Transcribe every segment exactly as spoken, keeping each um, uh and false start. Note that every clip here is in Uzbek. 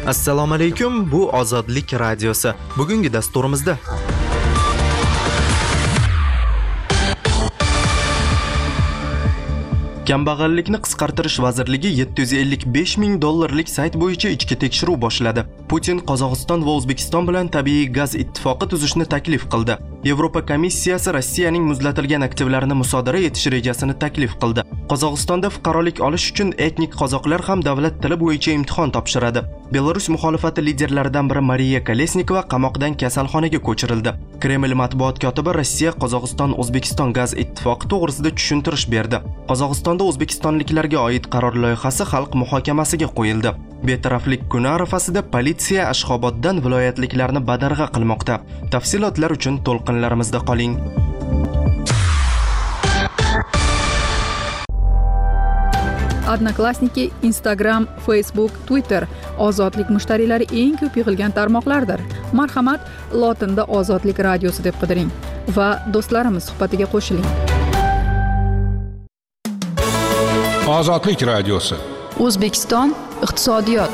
Assalomu alaykum, bu Ozodlik radiosi. Bugungi dasturimizda Kambag'allikni qisqartirish vazirligi yetti yuz ellik besh ming dollarlik sayt bo'yicha ichki tekshiruv boshladi. Putin Qozog'iston va O'zbekiston bilan tabiiy gaz ittifoqi tuzishni taklif qildi. Yevropa komissiyasi Rossiyaning muzlatilgan aktivlarini musodara etish rejasini taklif qildi. Qozog'istonda fuqarolik olish uchun etnik qozoqlar ham davlat tili bo'yicha imtihon topshiradi. Belarus muxolifati liderlaridan biri Mariya Kolesnikova qamoqdan kasalxonaga ko'chirildi. Kreml matbuot kotibi Rossiya Qozog'iston O'zbekiston gaz ittifoqi to'g'risida tushuntirish berdi. Qozog'istonda O'zbekistonliklarga oid qaror loyihasi xalq muhokamasiga qo'yildi. Betaraflik kuni arafasida politsiya Ashxoboddan viloyatliklarni badarg'a qilmoqda. Tafsilotlar uchun to'lqinlarimizda qoling. Odnoklassniki, Instagram, Facebook, Twitter ozodlik mushtariylari eng ko'p yig'ilgan tarmoqlardir. Marhamat, lotinda Ozodlik radiosi deb qidiring va do'stlarimiz suhbatiga qo'shiling. Ozodlik radiosi. O'zbekiston iqtisodiyot.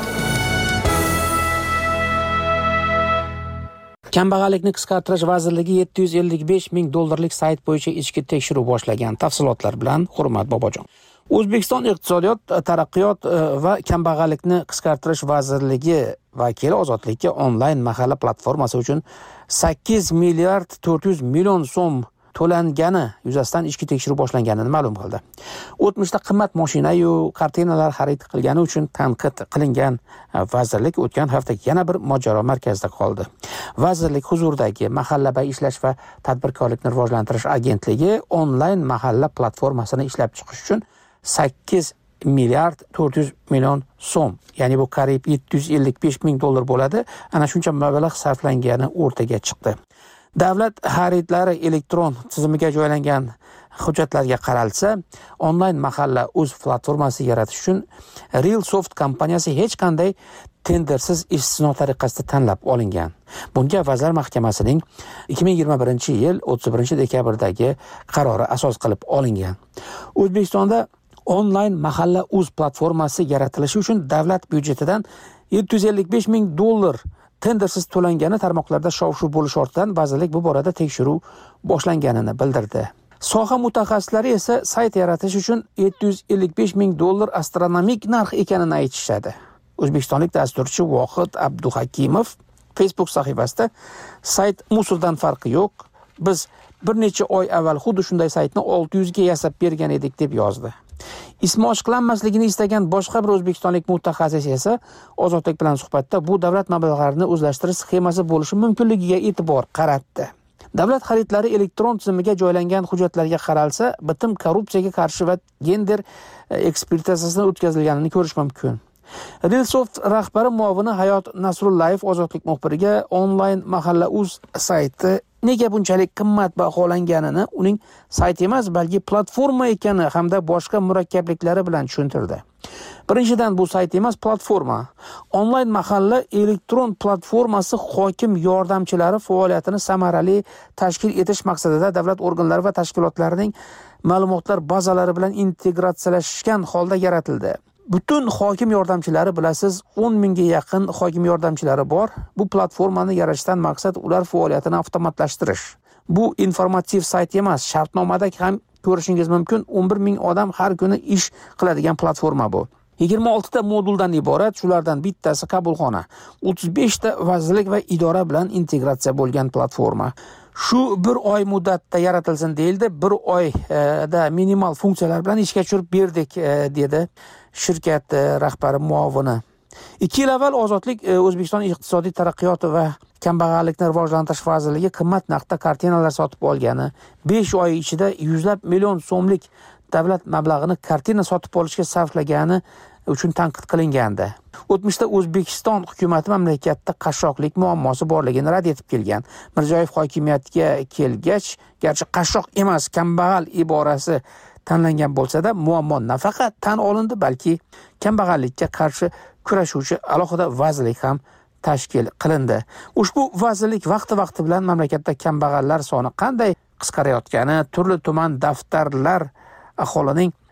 Kambag'allikni qisqartirish vazirligi yetti yuz ellik besh ming dollarlik sayt bo'yicha ichki tekshiruv boshlagan. Tafsilotlar bilan Hurmat Bobojon. O'zbekiston iqtisodiyot, taraqqiyot va kambag'allikni qisqartirish vazirligi vakili Ozodlikka onlayn mahalla platformasi uchun sakkiz milliard to'rt yuz million so'm to'langani yuzasidan ichki tekshiruv boshlanganini ma'lum qildi. O'tmishda qimmat mashina-yu kartinalar xarid qilgani uchun tanqid qilingan vazirlik o'tgan hafta yana bir mojaro markazida qoldi. Vazirlik huzuridagi Mahallabay ishlash va tadbirkorlikni rivojlantirish agentligi onlayn mahalla platformasini ishlab chiqish uchun sakkiz milliard to'rt yuz million so'm, ya'ni bu qariyb yetti yuz ellik besh ming dollar bo'ladi, ana shuncha mablag' sarflangani o'rtaga chiqdi. Davlat xaridlari elektron tizimiga joylangan hujjatlarga qaralsa, onlayn mahalla o'z platformasi yaratish uchun Realsoft kompaniyasi hech qanday tendersiz istisno tariqasida tanlab olingan. Bunga Vazirlar Mahkamasining ikki ming yigirma birinchi yil o'ttiz birinchi dekabrdagi qarori asos qilib olingan. O'zbekistonda onlayn mahalla o'z platformasi yaratilishi uchun davlat byudjetidan yetti yuz ellik besh ming dollar tendersiz to'langani tarmoqlarda shov-shuv bo'lish ortidan vazirlik bu borada tekshiruv boshlanganini bildirdi. Soha mutaxassislari esa sayt yaratish uchun yetti yuz ellik besh ming dollar astronomik narx ekanini aytishadi. O'zbekistonlik dasturchi Vohid Abduhakimov Facebook sahifasida sayt musuldan farqi yo'q. Biz bir necha oy avval xuddi shunday saytni olti yuz ga yasab bergan edik deb yozdi. Ismi oshkorlanmasligini istagan boshqa bir o'zbekistonlik mutaxassis esa Ozodlik bilan suhbatda bu davlat mablag'larini o'zlashtirish sxemasi bo'lishi mumkinligiga e'tibor qaratdi. Davlat xaridlari elektron tizimiga joylangan hujjatlarga qaralsa, bitim korrupsiyaga qarshi va gender ekspertizasidan o'tkazilganini ko'rish mumkin. Realsoft rahbari muavini Hayot Nasrullayev Ozodlik muxbiriga onlayn mahalla uz sayti nega bunchalik qimmat baholanganini uning sayti emas, balki platforma ekani hamda boshqa murakkabliklari bilan tushuntirdi. Birinchidan, bu sayt emas, platforma. Onlayn mahalla elektron platformasi hokim yordamchilari faoliyatini samarali tashkil etish maqsadida davlat organlari va tashkilotlarining ma'lumotlar bazalari bilan integratsiyalashgan holda yaratildi. Butun hokim yordamchilari bilasiz, o'n mingga yaqin hokim yordamchilari bor. Bu platformani yaratishdan maqsad ular faoliyatini avtomatlashtirish. Bu informativ sayt emas, shartnomada ham ko'rishingiz mumkin, o'n bir ming odam har kuni ish qiladigan platforma bu. yigirma olti ta moduldan iborat, shulardan bittasi qabulxona. o'ttiz besh ta vazirlik va idora bilan integratsiya bo'lgan platforma. Shu bir oy muddatda yaratilsin deyildi. Bir oyda minimal funksiyalar bilan ishga tushirib berdik, dedi shirkat rahbari muavini. ikki yil avval Ozodlik O'zbekiston iqtisodiy taraqqiyot va kambag'allikni rivojlantirish vazirligi qimmat narxda kartinalar sotib olgani, besh oy ichida yuzlab million so'mlik davlat mablag'ini kartina sotib olishga sarflagani uchun tanqid qilingandi. O'tmishda O'zbekiston hukumati mamlakatda qashshoqlik muammosi borligini rad etib kelgan. Mirziyoyev hokimiyatga kelgach, garchi qashshoq emas, kambag'al iborasi tanlangan bo'lsa-da, muammo nafaqat tan olindi, balki kambag'allikka qarshi kurashuvchi alohida vazirlik ham tashkil qilindi. Ushbu vazirlik vaqti-vaqti bilan mamlakatda kambag'allar soni qanday qisqarayotgani, turli tuman daftarlar aholining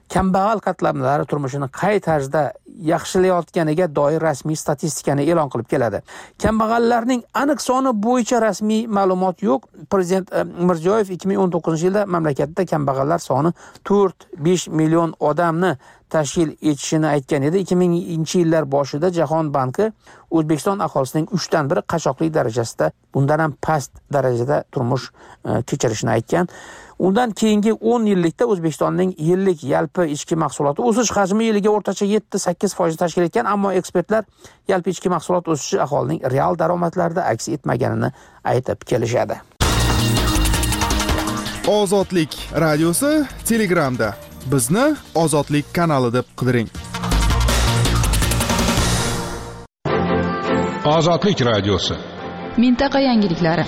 kambag'al qatlamlari turmushini qay tarzda yaxshilayotganiga doir rasmiy statistikani e'lon qilib keladi. Kambag'allarning aniq soni bo'yicha rasmiy ma'lumot yo'q. Prezident Mirziyoyev ikki ming o'n to'qqizinchi yilda mamlakatda kambag'allar soni to'rt besh million odamni tashkil etishini aytgan edi. ikki minginchi yillar boshida Jahon banki O'zbekiston aholisining uchdan biri qashshoqlik darajasida, bundan ham past darajada turmush kechirishini aytgan. Undan keyingi o'n yillikda O'zbekistonning yillik yalpi ichki mahsuloti o'sish hajmi yiliga o'rtacha yetti sakkiz foiz tashkil etgan, ammo ekspertlar yalpi ichki mahsulot o'sishi aholining real daromadlarida aks etmaganini aytib kelishadi. Ozodlik radiosi Telegramda. Bizni Ozodlik kanali deb qidiring. Ozodlik radiosi. Mintaqa yangiliklari.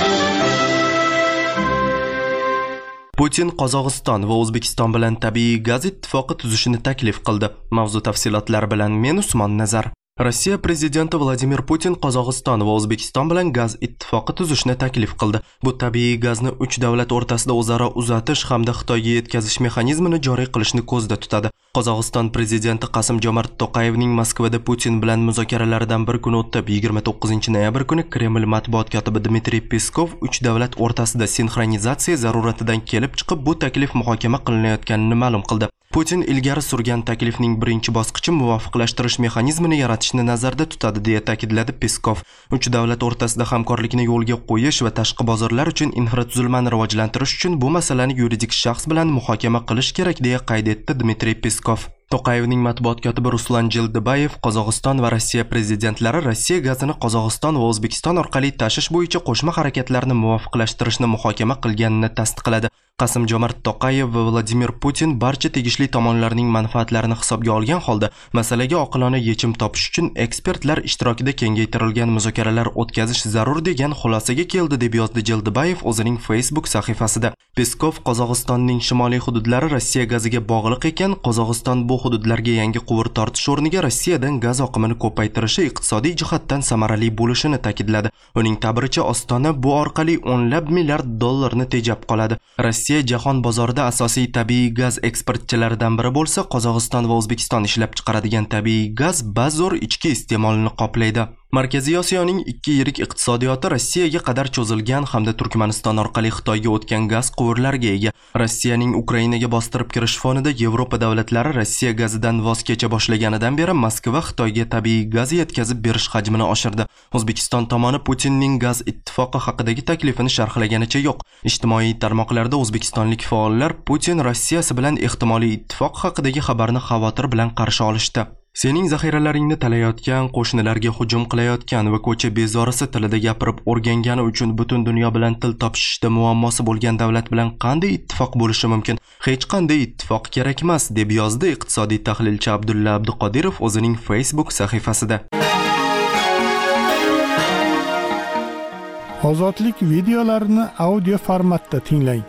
Putin Qozog'iston va O'zbekiston bilan tabiiy gaz ittifoqi tuzishni taklif qildi. Mavzu tafsilotlari bilan men Usmon Nazar. Rossiya prezidenti Vladimir Putin Qozog'iston va O'zbekiston bilan gaz ittifoqi tuzishni taklif qildi. Bu tabiiy gazni uch davlat o'rtasida o'zaro uzatish hamda Xitoyga yetkazish mexanizmini joriy qilishni ko'zda tutadi. Qozog'iston prezidenti Qosim-Jomart To'qayevning Moskvada Putin bilan muzokaralaridan bir kun o'tib, yigirma to'qqizinchi noyabr kuni Kreml matbuot kotibi Dmitriy Peskov uch davlat o'rtasida sinxronizatsiya zaruratidan kelib chiqib bu taklif muhokama qilinayotganini ma'lum qildi. Putin ilgari surgan taklifning birinchi bosqichi muvofiqlashtirish mexanizmini yaratishni nazarda tutadi, deya ta'kidladi Peskov. Uch davlat o'rtasida hamkorlikni yo'lga qo'yish va tashqi bozorlar uchun infratuzilmani rivojlantirish uchun bu masalani yuridik shaxs bilan muhokama qilish kerak, deya qayd etdi Dmitriy Peskov. To'qayevning matbuot kotibi Ruslan Jeldibayev Qozog'iston va Rossiya prezidentlari Rossiya gazini Qozog'iston va O'zbekiston orqali tashish bo'yicha qo'shma harakatlarni muvofiqlashtirishni muhokama qilganini tasdiqladi. Qosim-Jomart To'qayev va Vladimir Putin barcha tegishli tomonlarning manfaatlarini hisobga olgan holda masalaga oqilona yechim topish uchun ekspertlar ishtirokida kengaytirilgan muzokaralar o'tkazish zarur degan xulosaga keldi, deb yozdi Jeldibayev o'zining Facebook sahifasida. Peskov Qozog'istonning shimoliy hududlari Rossiya gaziga bog'liq ekan, Qozog'iston bu hududlarga yangi quvur tortish o'rniga Rossiyadan gaz oqimini ko'paytirishi iqtisodiy jihatdan samarali bo'lishini ta'kidladi. Uning ta'biricha, Ostona bu orqali o'nlab milliard dollarni tejab qoladi. Rossiya jahon bozorida asosiy tabiiy gaz eksportchilaridan biri bo'lsa, Qozog'iston va O'zbekiston ishlab chiqaradigan tabiiy gaz bazo'r ichki iste'molini qoplaydi. Markaziy Osiyoning ikki yirik iqtisodiyoti Rossiyaga qadar cho'zilgan hamda Turkmaniston orqali Xitoyga o'tgan gaz quvurlariga ega. Rossiyaning Ukrainaga bostirib kirish fonida Yevropa davlatlari Rossiya gazidan voz kecha boshlaganidan beri Moskva Xitoyga tabiiy gaz yetkazib berish hajmini oshirdi. O'zbekiston tomoni Putinning gaz ittifoqi haqidagi taklifini sharhlaganicha yo'q. Ijtimoiy tarmoqlarda o'zbekistonlik faollar Putin Rossiyasi bilan ehtimoliy ittifoq haqidagi xabarni xavotir bilan qarshi olishdi. Sening zaxiralaringni talayotgan, qo'shnilarga hujum qilayotgan va ko'cha bezorisi tilida gapirib o'rgangani uchun butun dunyo bilan til topishishda muammosi bo'lgan davlat bilan qanday ittifoq bo'lishi mumkin? Hech qanday ittifoq kerak emas, deb yozdi iqtisodiy tahlilchi Abdulla Abduqodirov o'zining Facebook sahifasida. Ozodlik videolarini audio formatda tinglang.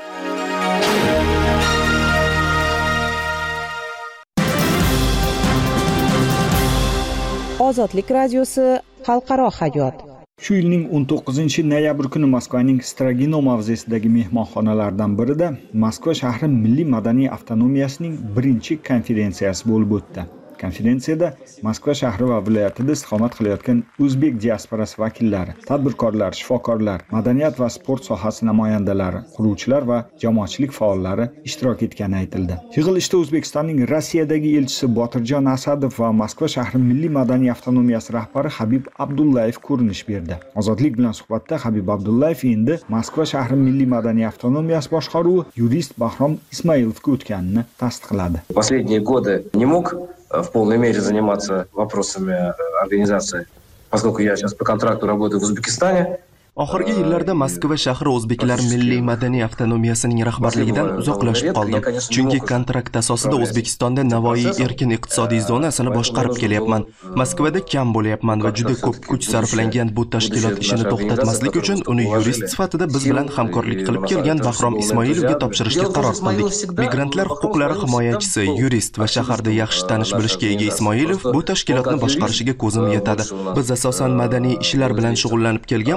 Ozodlik radiosi xalqaro hayot. Shu yilning o'n to'qqizinchi noyabr kuni Moskvaning Strogino mavzesidagi mehmonxonalardan birida Moskva shahri milliy madaniy avtonomiyasining birinchi konferensiyasi bo'lib o'tdi. Konferensiyada Moskva shahri va viloyatida istiqomat qilayotgan o'zbek diasporasi vakillari, tadbirkorlar, shifokorlar, madaniyat va sport sohasi namoyandalari, quruvchilar va jamoatchilik faollari ishtirok etgani aytildi. Yig'ilishda O'zbekistonning Rossiyadagi elchisi Botirjon Asadov va Moskva shahri milliy madaniy avtonomiyasi rahbari Habib Abdullayev ko'rinish berdi. Ozodlik bilan suhbatda Habib Abdullayev endi Moskva shahri milliy madaniy avtonomiyasi boshqaruvi yurist Bahrom Ismoilovga o'tganini tasdiqladi. Последние годы не мог в полной мере заниматься вопросами организации, поскольку я сейчас по контракту работаю в Узбекистане. Oxirgi yillarda Moskva shahri o'zbeklar milliy madaniy avtonomiyasining rahbarligidan uzoqlashib qoldi. Chunki kontrakt asosida O'zbekistonda Navoiy erkin iqtisodiy zonasini boshqarib kelyapman. Moskvada kam bo'lyapman va juda ko'p kuch sarflangan bu tashkilot ishini to'xtatmaslik uchun uni yurist sifatida biz bilan hamkorlik qilib kelgan Bahrom Ismoilovga topshirishga qaror qildik. Migrantlar huquqlari himoyachisi, yurist va shaharda yaxshi tanish bilishga ega Ismoilov bu tashkilotni boshqarishiga ko'zim yetadi. Biz asosan madaniy ishlar bilan shug'ullanib kelgan bo'lsak,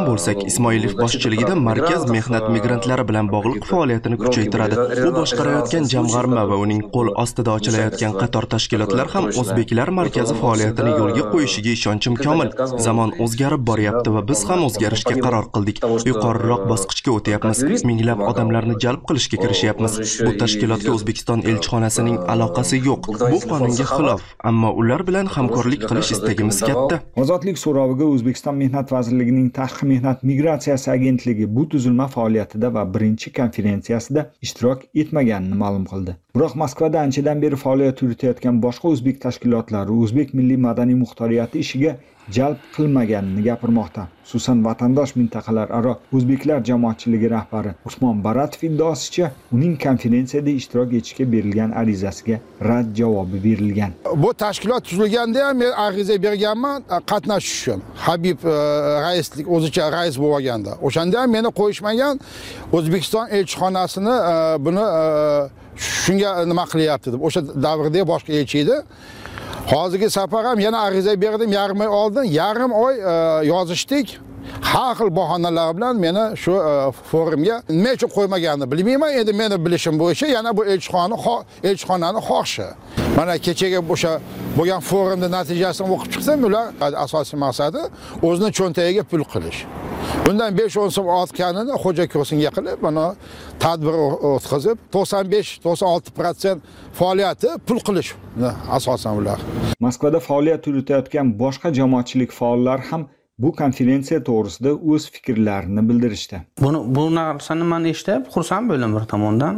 Ismoilov boshchiligida markaz mehnat migrantlari bilan bog'liq faoliyatini kuchaytiradi. U boshqarayotgan jamg'arma va uning qo'l ostida ochilayotgan qator tashkilotlar ham o'zbeklar markazi faoliyatini yo'lga qo'yishiga ishonchim komil. Zamon o'zgarib boryapti va biz ham o'zgarishga qaror qildik. Yuqoriroq bosqichga o'tyapmiz. Minglab odamlarni jalb qilishga kirishyapmiz. Bu tashkilotga O'zbekiston elchixonasining aloqasi yo'q. Bu qonunga xilof, ammo ular bilan hamkorlik qilish istagimiz katta. Ozodlik so'roviga O'zbekiston Mehnat vazirligining Tashqi mehnat migratsiyasi agentligi bu tuzilma faoliyatida va birinchi konferensiyasida ishtirok etmaganini ma'lum qildi. Biroq Moskvada anchadan beri faoliyat yuritayotgan boshqa o'zbek tashkilotlari o'zbek milliy madaniy muxtoriyati ishiga jalb qilmaganini gapirmoqda. Xususan vatandosh mintaqalararo o'zbeklar jamoatchiligi rahbari Usmon Baratov iddaosicha, uning konferensiyada ishtirok etishga berilgan arizasiga rad javobi berilgan. Bu tashkilot tuzilganda ham men ariza berganman qatnashish uchun. Habib raislik o'zicha rais bo'lganda. O'shanda ham meni qo'yishmagan. O'zbekiston elchixonasini buni shunga nima qilyapti deb. O'sha davrda boshqa elchi edi. Hozirgi safar ham yana ariza berdim, yarim oy oldin, yarim oy yozishdik. Har xil bahonalar bilan meni shu forumga nima uchun qo'ymaganini bilmayman. Endi meni bilishim bo'yicha yana bu elchixona elchixonani xohishi. Mana kechagi o'sha bo'lgan forumda natijasini o'qib chiqsam, ular asosiy maqsadi o'zining cho'ntagiga pul qilish. Bundan besh o'n so'm ortganini xo'ja ko'rsinga qilib, mana tadbir o'tkazib, to'qson besh to'qson olti foiz faoliyati pul qilish asosan ular. Moskvada faoliyat yuritayotgan boshqa jamoatchilik faollari ham bu konferensiya to'g'risida o'z fikrlarini bildirishdi. Buni bu narsani men eshitib, xursand bo'ldim bir tomondan.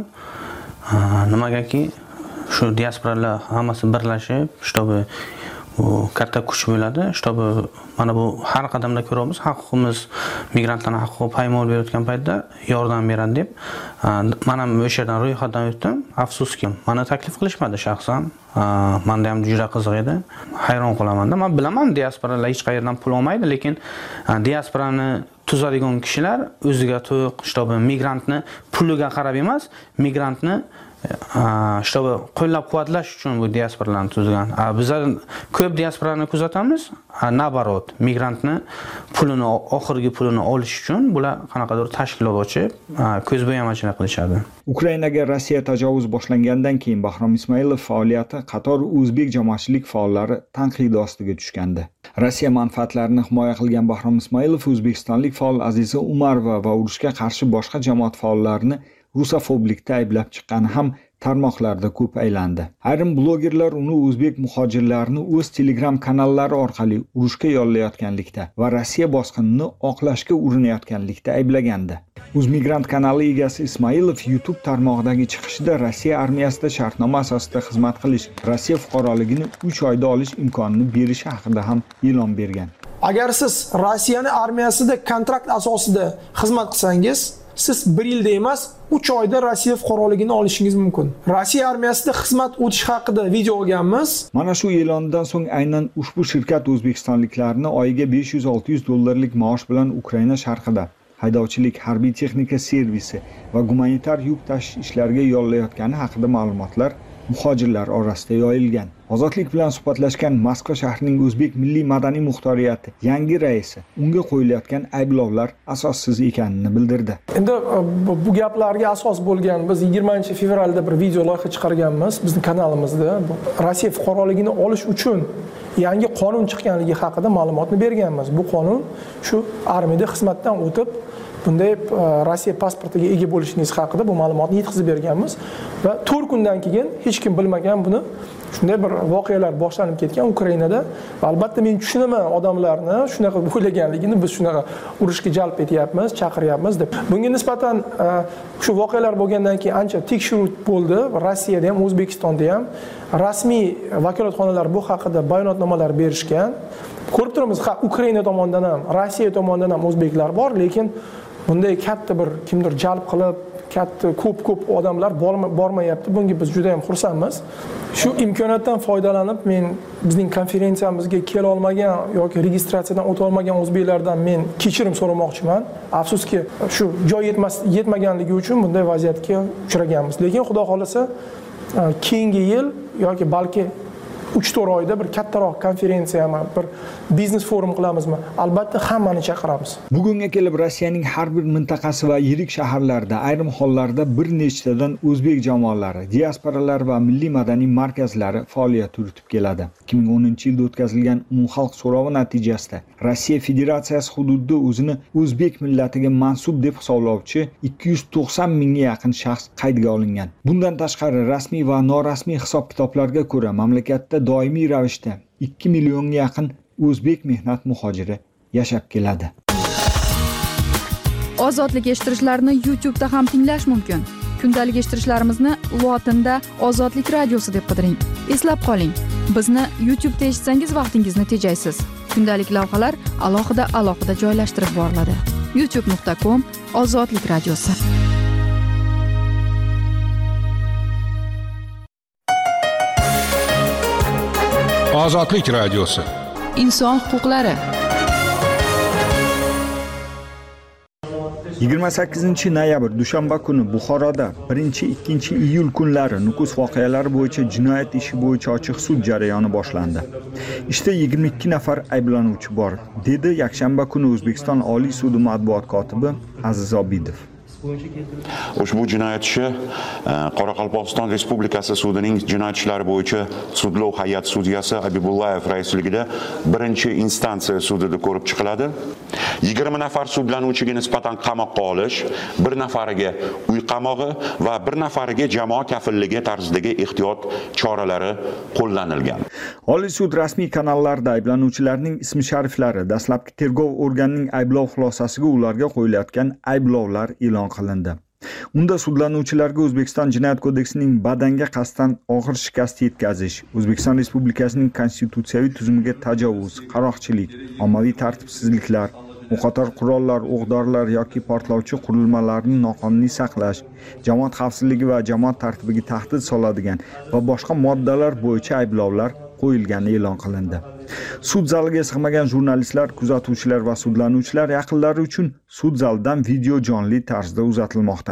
Nimagaki shu diasporalar hammasi birlashib, shtobi u katta kuch bo'ladi, shtobi mana bu har qadamda ko'ramiz, huquqimiz, migrantlarning huquqi paymol berayotgan paytda yordam beradi deb. Men ham o'sha yerdan ro'yxatdan o'tdim. Afsuski, meni taklif qilishmadi shaxsan. Menda ham juda qiziq edi. Hayron qolaman-da. Men bilaman, diasporalar hech qayerdan pul olmaydi, lekin diasporani tuzadigan kishilar o'ziga to'q, shtobi migrantni puliga qarab emas, migrantni shtobi qo'llab-quvvatlash uchun bu diasporalarni tuzgan. Bizlar ko'p diasporani kuzatamiz, nabarot, migrantni pulini, oxirgi pulini olish uchun bular qanaqadir tashkilot ochib, ko'zbo'yamachilik qilishadi. Ukrainaga Rossiya tajovuz boshlangandan keyin Bahrom Ismoilov faoliyati qator o'zbek jamoatchilik faollari tanqid ostiga tushgandi. Rossiya manfaatlarini himoya qilgan Bahrom Ismoilov o'zbekistonlik faol Aziza Umarova va urushga qarshi boshqa jamoat faollarini rusofoblikda ayblab chiqqani ham tarmoqlarda ko'p aylandi. Ayrim blogerlar uni o'zbek muhojirlarini o'z Telegram kanallari orqali urushga yollayotganlikda va Rossiya bosqinini oqlashga urinayotganlikda ayblagandi. O'zmigrant kanali egasi Ismoilov YouTube tarmog'idagi chiqishida Rossiya armiyasida shartnoma asosida xizmat qilish, Rossiya fuqaroligini uch oyda olish imkonini berish haqida ham e'lon bergan. Agar siz Rossiyaning armiyasida kontrakt asosida xizmat qilsangiz, siz bir yilda emas, uch oyda Rossiya fuqaroligini olishingiz mumkin. Rossiya armiyasida xizmat o'tish haqida video olganmiz. Mana shu e'londan so'ng aynan ushbu shirkat o'zbekistonliklarni oyiga besh yuz olti yuz dollarlik maosh bilan Ukraina sharqida haydovchilik, harbiy texnika servisi va gumanitar yuk tashish ishlariga yollayotgani haqida ma'lumotlar muhojirlar orasida yoyilgan. Ozodlik bilan suhbatlashgan Moskva shahrining o'zbek milliy madaniy muxtoriyati yangi raisi unga qo'yilayotgan ayblovlar asossiz ekanini bildirdi. Endi bu gaplarga asos bo'lgan biz yigirmanchi fevralda bir video loyiha chiqarganmiz bizning kanalimizda. Rossiya fuqaroligini olish uchun yangi qonun chiqqanligi haqida ma'lumotni berganmiz. Bu qonun shu armiyada xizmatdan o'tib bunday Rossiya pasportiga ega bo'lishingiz haqida bu ma'lumotni yetkazib berganmiz va to'rt kundan keyin hech kim bilmagan buni shunday bir voqealar boshlanib ketgan Ukrainada. Va albatta men tushunaman odamlarni shunaqa o'ylaganligini, biz shunaqa urushga jalb etyapmiz, chaqiryapmiz deb. Bunga nisbatan shu voqealar bo'lgandan keyin ancha tekshiruv bo'ldi. Rossiyada ham, O'zbekistonda ham rasmiy vakolatxonalar bu haqida bayonotnomalar berishgan. Ko'rib turamiz, ha Ukraina tomonidan ham, Rossiya tomonidan ham o'zbeklar bor, lekin bunday katta bir kimdir jalb qilib, katta ko'p-ko'p odamlar bormayapti. Bunga biz juda ham xursandmiz. Shu imkoniyatdan foydalanib men bizning konferensiyamizga kela olmagan yoki registratsiyadan o'ta olmagan o'zbeklardan men kechirim so'ramoqchiman. Afsuski, shu joy yetmas yetmaganligi uchun bunday vaziyatga uchraganmiz. Lekin xudo xolasa keyingi yil yoki balki uch to'rt oyda bir kattaroq konferensiyami, bir biznes forum qilamizmi? Albatta hammani chaqiramiz. Bugunga kelib Rossiyaning har bir mintaqasi va yirik shaharlarida ayrim hollarda bir nechtadan o'zbek jamoalari, diasporalar va milliy madaniy markazlari faoliyat yuritib keladi. ikki ming o'ninchi yilda o'tkazilgan umumxalq so'rovi natijasida Rossiya Federatsiyasi hududida o'zini o'zbek millatiga mansub deb hisoblovchi ikki yuz to'qson mingga yaqin shaxs qaydga olingan. Bundan tashqari rasmiy va norasmiy hisob-kitoblarga ko'ra mamlakatda doimiy ravishda ikki millionga yaqin o'zbek mehnat muhojiri yashab keladi. Ozodlik eshittirishlarni YouTube da ham tinglash mumkin. Kundalik eshittirishlarimizni lotinda Ozodlik radiosi deb qidiring. Eslab qoling, bizni YouTube'da eshitsangiz vaqtingizni tejaysiz. Kundalik lavhalar alohida alohida joylashtirib boriladi. youtube nuqta com Ozodlik radiosi. Ozodlik radiosi. Inson huquqlari. yigirma sakkizinchi noyabr dushanba kuni Buxoroda birinchi ikkinchi iyul kunlari Nukus voqealari bo'yicha jinoyat ishi bo'yicha ochiq sud jarayoni boshlandi. Ishda yigirma ikki nafar ayblanuvchi bor, dedi yakshanba kuni O'zbekiston Oliy sudi matbuot kotibi Aziz Obidov. Ushbu jinoyat ishi Qoraqalpog'iston Respublikasi sudining jinoyat ishlari bo'yicha sudlov hay'at sudyasi Abibullayev raisligida birinchi instansiya sudida ko'rib chiqiladi. yigirma nafar sudlanuvchiga nisbatan qamoqqa olish, bir nafariga uy qamog'i va bir nafariga jamoa kafilligi tarzidagi ehtiyot choralari qo'llanilgan. Oliy sud rasmiy kanallarda ayblanuvchilarning ism-shariflari, dastlabki tergov organining ayblov xulosasiga ularga qo'yilayotgan ayblovlar e'lon qilindi. Unda sudlanuvchilarga O'zbekiston Jinoyat kodeksining badanga qasddan og'ir shikast yetkazish, O'zbekiston Respublikasining konstitutsiyaviy tuzumiga tajovuz, qaroqchilik, ommaviy tartibsizliklar, o'qotar qurollar, o'q-dorilar yoki portlovchi qurilmalarni noqonuniy saqlash, jamoat xavfsizligi va jamoat tartibiga tahdid soladigan va boshqa moddalar bo'yicha ayblovlar qo'yilgani e'lon qilindi. Sud zaliga sig'magan jurnalistlar, kuzatuvchilar va sudlanuvchilar yaqinlari uchun sud zalidan video jonli tarzda uzatilmoqda.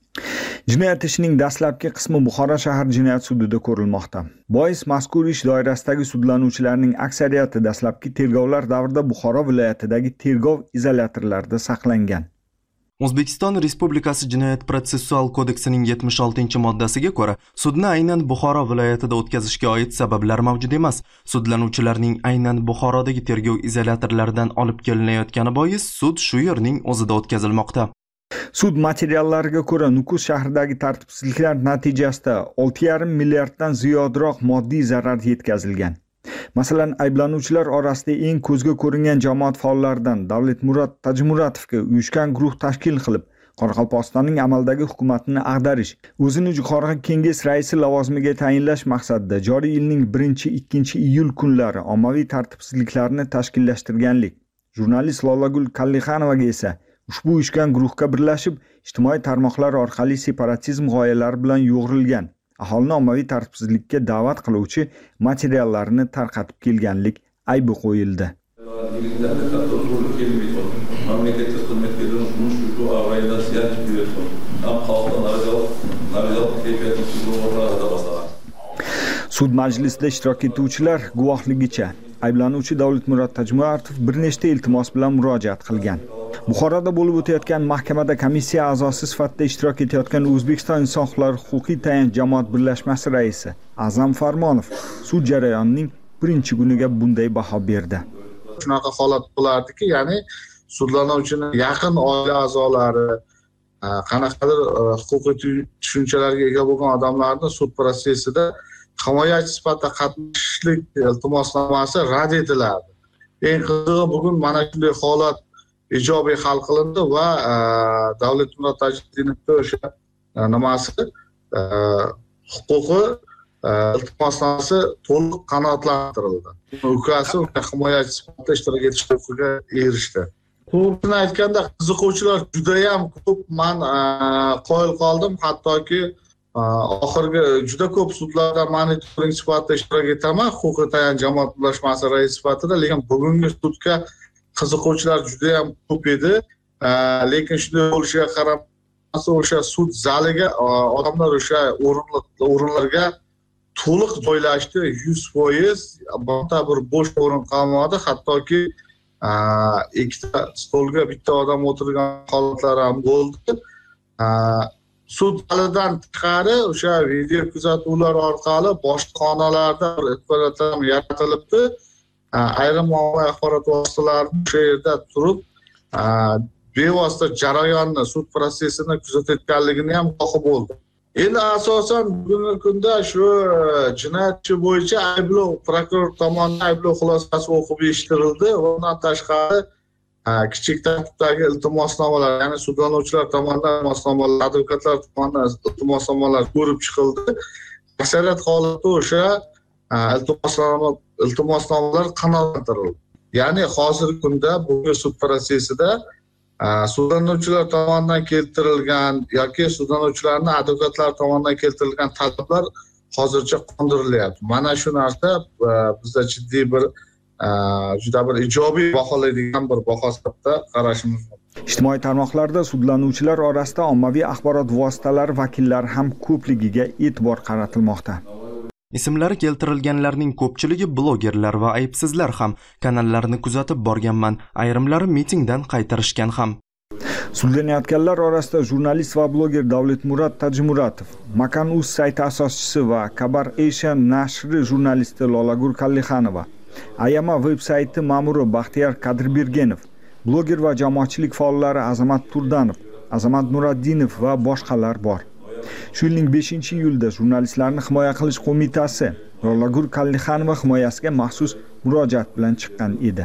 Jinoyat ishining dastlabki qismi Buxoro shahar jinoyat sudida ko'rilmoqda. Bois mazkur ish doirasidagi sudlanuvchilarning aksariyati dastlabki tergovlar davrida Buxoro viloyatidagi tergov izolyatorlarida saqlangan. O'zbekiston Respublikasi Jinoyat protsessual kodeksining yetmish oltinchi moddasiga ko'ra, sudni aynan Buxoro viloyatida o'tkazishga oid sabablar mavjud emas. Sudlanuvchilarning aynan Buxorodagi tergov izolyatorlaridan olib kelinayotgani bois sud shu yerning o'zida o'tkazilmoqda. Sud materiallariga ko'ra, Nukus shahridagi tartibsizliklar natijasida olti yarim milliarddan ziyodroq moddiy zarar yetkazilgan. Masalan, ayblanuvchilar orasida eng ko'zga ko'ringan jamoat faollaridan Davlatmurod Tajmuratovga uyushgan guruh tashkil qilib, Qoraqalpog'istonning amaldagi hukumatini ag'darish, o'zini Jo'qorg'i Kenges raisi lavozimiga tayinlash maqsadida joriy yilning birinchi ikkinchi iyul kunlari ommaviy tartibsizliklarni tashkillashtirganlik. Jurnalist Lolagul Kallixanovaga esa ushbu uyushgan guruhga birlashib, ijtimoiy tarmoqlar orqali separatizm g'oyalari bilan yo'g'rilgan, aholini ommaviy tartibsizlikka da'vat qiluvchi materiallarni tarqatib kelganlik aybi qo'yildi. Sud majlisida ishtirok etuvchilar guvohligicha ayblanuvchi Davlatmurod Tajmuratov bir nechta iltimos bilan murojaat qilgan. Buxoroda bo'lib o'tayotgan mahkamada komissiya a'zosi sifatida ishtirok etayotgan O'zbekiston Inson huquqlari huquqiy tayanch jamoat birlashmasi raisi Azam Farmonov sud jarayonining birinchi kuniga bunday baho berdi. Shunaqa holat bo'lardiki, ya'ni sudlanuvchining yaqin oila a'zolari, qanaqadir huquqiy tushunchalarga ega bo'lgan odamlarni sud protsessida himoyachi sifatida qatnashishlik iltimosnomasi rad etiladi. Eng qizig'i, bugun mana shunday holat ijobiy hal qilindi va Davlatmurod Tajdinovning o'sha nimasi huquqi iltimosnomasi to'liq qanoatlantirildi. Ukasi himoyachi sifatida ishtirok etish huquqiga erishdi. To'g'risini aytganda, qiziquvchilar juda ham ko'p. Men qoyil qoldim, hattoki oxirgi juda ko'p sudlarda monitoring sifatida ishtirok etaman, huquqiy tayanch jamoat birlashmasi raisi sifatida, lekin bugungi sudga qiziquvchilar juda ham ko'p edi. Lekin shunday bo'lishiga qaramasdan o'sha sud zaliga odamlar o'sha o'rinlarga to'liq joylashdi, yuz foiz. Bironta bir bo'sh o'rin qolmadi, hattoki ikkita stolga bitta odam o'tirgan holatlar ham bo'ldi. Sud zalidan tashqari o'sha video kuzatuvlar orqali boshqa xonalarda imkoniyatlar yaratilibdi. Ayrim ommaviy axborot vositalari o'sha yerda turib bevosita jarayonni, sud prosesini kuzatayotganligini ham qo'yib bo'ldi. Endi asosan bugungi kunda shu jinoyat ishi bo'yicha ayblov prokuror tomonidan ayblov xulosasi o'qib eshittirildi. Undan tashqari kichik tartibdagi iltimosnomalar, ya'ni sudlanuvchilar tomonidan iltimosnomalar, advokatlar tomonidan iltimosnomalar ko'rib chiqildi. Aksariyat holatda o'sha iltimosnomalar iltimosnomalar qanoatlantirildi. Ya'ni hozirgi kunda bugungi sud prosesida sudlanuvchilar tomonidan keltirilgan yoki sudlanuvchilarning advokatlar tomonidan keltirilgan talablar hozircha qondirilyapti. Mana shu narsa bizda jiddiy bir juda bir ijobiy baholaydigan bir baho sifatida qarashimiz mumkin. Ijtimoiy tarmoqlarda sudlanuvchilar orasida ommaviy axborot vositalari vakillari ham ko'pligiga e'tibor qaratilmoqda. Ismlari keltirilganlarning ko'pchiligi blogerlar va aybsizlar ham. Kanallarni kuzatib borganman, ayrimlari mitingdan qaytarishgan ham. Sudlanayotganlar orasida jurnalist va bloger Davlatmurod Tajimuratov, Makan.uz sayti asoschisi va Kabar Asia nashri jurnalisti Lolagur Kallixanova, Ayama veb-sayti ma'muri Baxtiyor Qadirbergenov, bloger va jamoatchilik faollari Azamat Turdanov, Azamat Nuraddinov va boshqalar bor. Shu yilning beshinchi iyulda jurnalistlarni himoya qilish qo'mitasi Lolagur Kallixanova himoyasiga maxsus murojaat bilan chiqqan edi.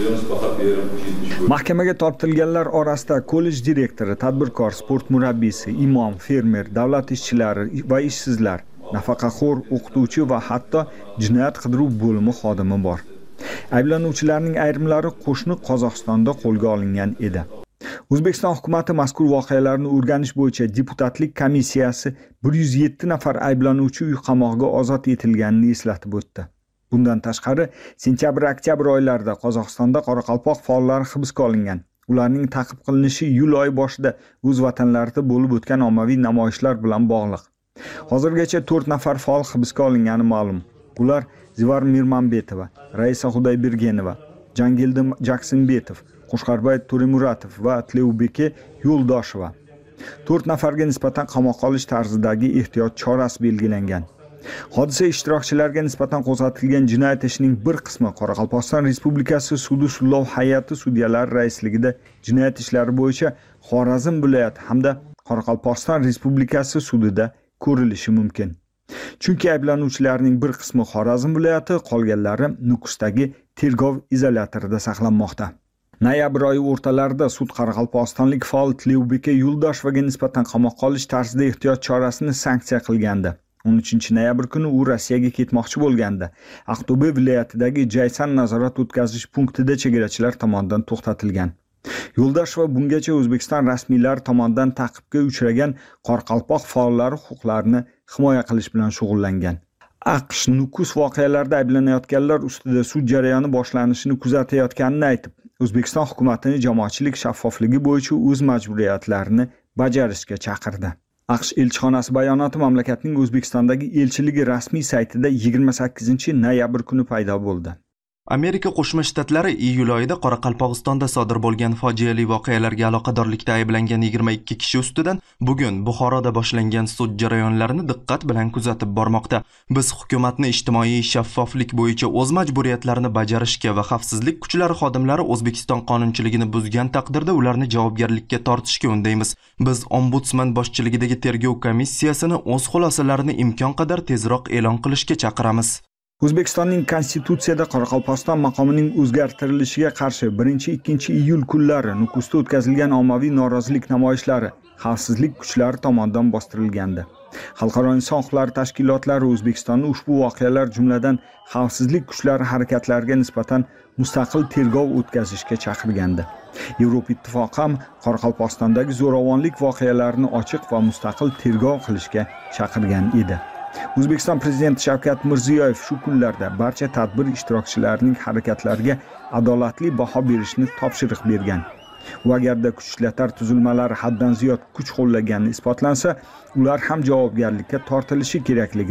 Mahkamaga tortilganlar orasida kollej direktori, tadbirkor, sport murabbiysi, imom, fermer, davlat ishchilari va ishsizlar, nafaqaxo'r, o'qituvchi va hatto jinoyat qidiruv bo'limi xodimi bor. Ayblanuvchilarning ayrimlari qo'shni Qozog'istonda qo'lga olingan edi. O'zbekiston hukumatı mazkur voqealarni o'rganish bo'yicha deputatlik komissiyasi bir yuz yetti nafar ayblanuvchi uy qamog'iga ozod etilganini eslatib o'tdi. Bundan tashqari, sentyabr-oktyabr oylarida Qozog'istonda Qoraqalpoq faollari hibsga olingan. Ularning ta'qib qilinishi iyul oyi boshida o'z vatanlarida bo'lib o'tgan ommaviy namoyishlar bilan bog'liq. Hozirgacha to'rt nafar faol hibsga olingani ma'lum. Ular Zivar Mirmanbetova, Raisa Xudoybergenova, Jangildi Jaksonbetov, Qo'shqarbay To'remuratov va Tleubeke Yo'ldosheva. to'rt nafarga nisbatan qamoqqa olish tarzidagi ehtiyot chorasi belgilangan. Hodisa ishtirokchilariga nisbatan qo'zg'atilgan jinoyat ishining bir qismi Qoraqalpog'iston Respublikasi sudi sudlov hay'ati sudyalari raisligida jinoyat ishlari bo'yicha Xorazm viloyati hamda Qoraqalpog'iston Respublikasi sudida ko'rilishi mumkin. Chunki ayblanuvchilarning bir qismi Xorazm viloyati, qolganlari Nukusdagi tergov izolyatorida saqlanmoqda. Noyabr oyi o'rtalarida sud Qoraqalpog'istonlik faol Tleubeke Yo'ldoshevaga nisbatan qamoqqa olish tarzida ehtiyot chorasini sanksiya qilgandi. o'n uchinchi noyabr kuni u Rossiyaga ketmoqchi bo'lganda, Aqto'be viloyatidagi Jaysan nazorat o'tkazish punktida chegarachilar tomonidan to'xtatilgan. Yo'ldosheva bungacha O'zbekiston rasmiylari tomonidan ta'qibga uchragan Qoraqalpoq faollari huquqlarini himoya qilish bilan shug'ullangan. AQSh Nukus voqealarida ayblanayotganlar ustida sud jarayoni boshlanishini kuzatayotganini aytib, O'zbekiston hukumatini jamoatchilik shaffofligi bo'yicha o'z majburiyatlarini bajarishga chaqirdi. AQSh elchixonasi bayonoti mamlakatning O'zbekistondagi elchiligi rasmiy saytida yigirma sakkizinchi noyabr kuni paydo bo'ldi. Amerika Qo'shma Shtatlari iyul oyida Qoraqalpog'istonda sodir bo'lgan fojiali voqealarga aloqadorlikda ayblangan yigirma ikki kishi ustidan bugun Buxoroda boshlangan sud jarayonlarini diqqat bilan kuzatib bormoqda. Biz hukumatni ijtimoiy shaffoflik bo'yicha o'z majburiyatlarini bajarishga va xavfsizlik kuchlari xodimlari O'zbekiston qonunchiligini buzgan taqdirda ularni javobgarlikka tortishga undaymiz. Biz ombudsman boshchiligidagi tergov komissiyasini o'z xulosalarini imkon qadar tezroq e'lon qilishga chaqiramiz. O'zbekistonning konstitutsiyada Qoraqalpog'iston maqomining o'zgartirilishiga qarshi birinchi-ikkinchi iyul kunlari Nukusda o'tkazilgan ommaviy norozilik namoyishlari xavfsizlik kuchlari tomonidan bostirilgandi. Xalqaro inson huquqlari tashkilotlari O'zbekistonni ushbu voqealar jumladan xavfsizlik kuchlari harakatlariga nisbatan mustaqil tergov o'tkazishga chaqirgandi. Yevropa Ittifoqi ham Qoraqalpog'istondagi zo'ravonlik voqealarini ochiq va mustaqil tergov qilishga chaqirgan edi. O'zbekiston prezidenti Shavkat Mirziyoyev shu kunlarda barcha tadbir ishtirokchilarining harakatlariga adolatli baho berishni topshiriq bergan. Va agarda kuch ishlatar tuzilmalari haddan ziyod kuch qo'llagani isbotlansa, ular ham javobgarlikka tortilishi kerakligini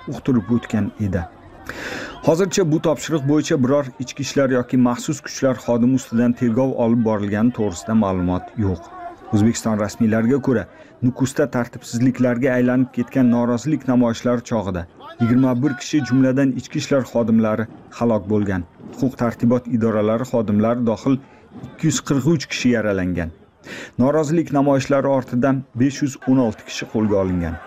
uqtirib o'tgan edi. Hozircha bu topshiriq bo'yicha biror ichki ishlar yoki maxsus kuchlar xodimi ustidan tergov olib borilgani to'g'risida ma'lumot yo'q. O'zbekiston rasmiylariga ko'ra, Nukusda tartibsizliklarga aylanib ketgan norozilik namoyishlari chog'ida yigirma bir kishi, jumladan ichki ishlar xodimlari halok bo'lgan. Huquq-tartibot idoralari xodimlari dohil ikki yuz qirq uch kishi yaralangan. Norozilik namoyishlari ortidan besh yuz o'n olti kishi qo'lga olingan.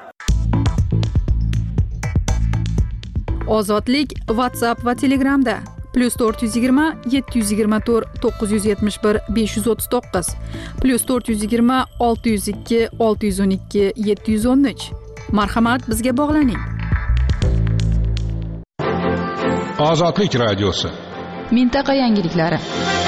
Ozodlik WhatsApp va Telegramda plus to'rt yuz yigirma yetti yuz yigirma to'rt to'qqiz yuz yetmish bir besh yuz o'ttiz to'qqiz plus to'rt yuz yigirma olti yuz ikki olti yuz o'n ikki yetti yuz o'n uch. Marhamat, bizga bog'laning. Ozodlik radiosi. Mintaqa yangiliklari.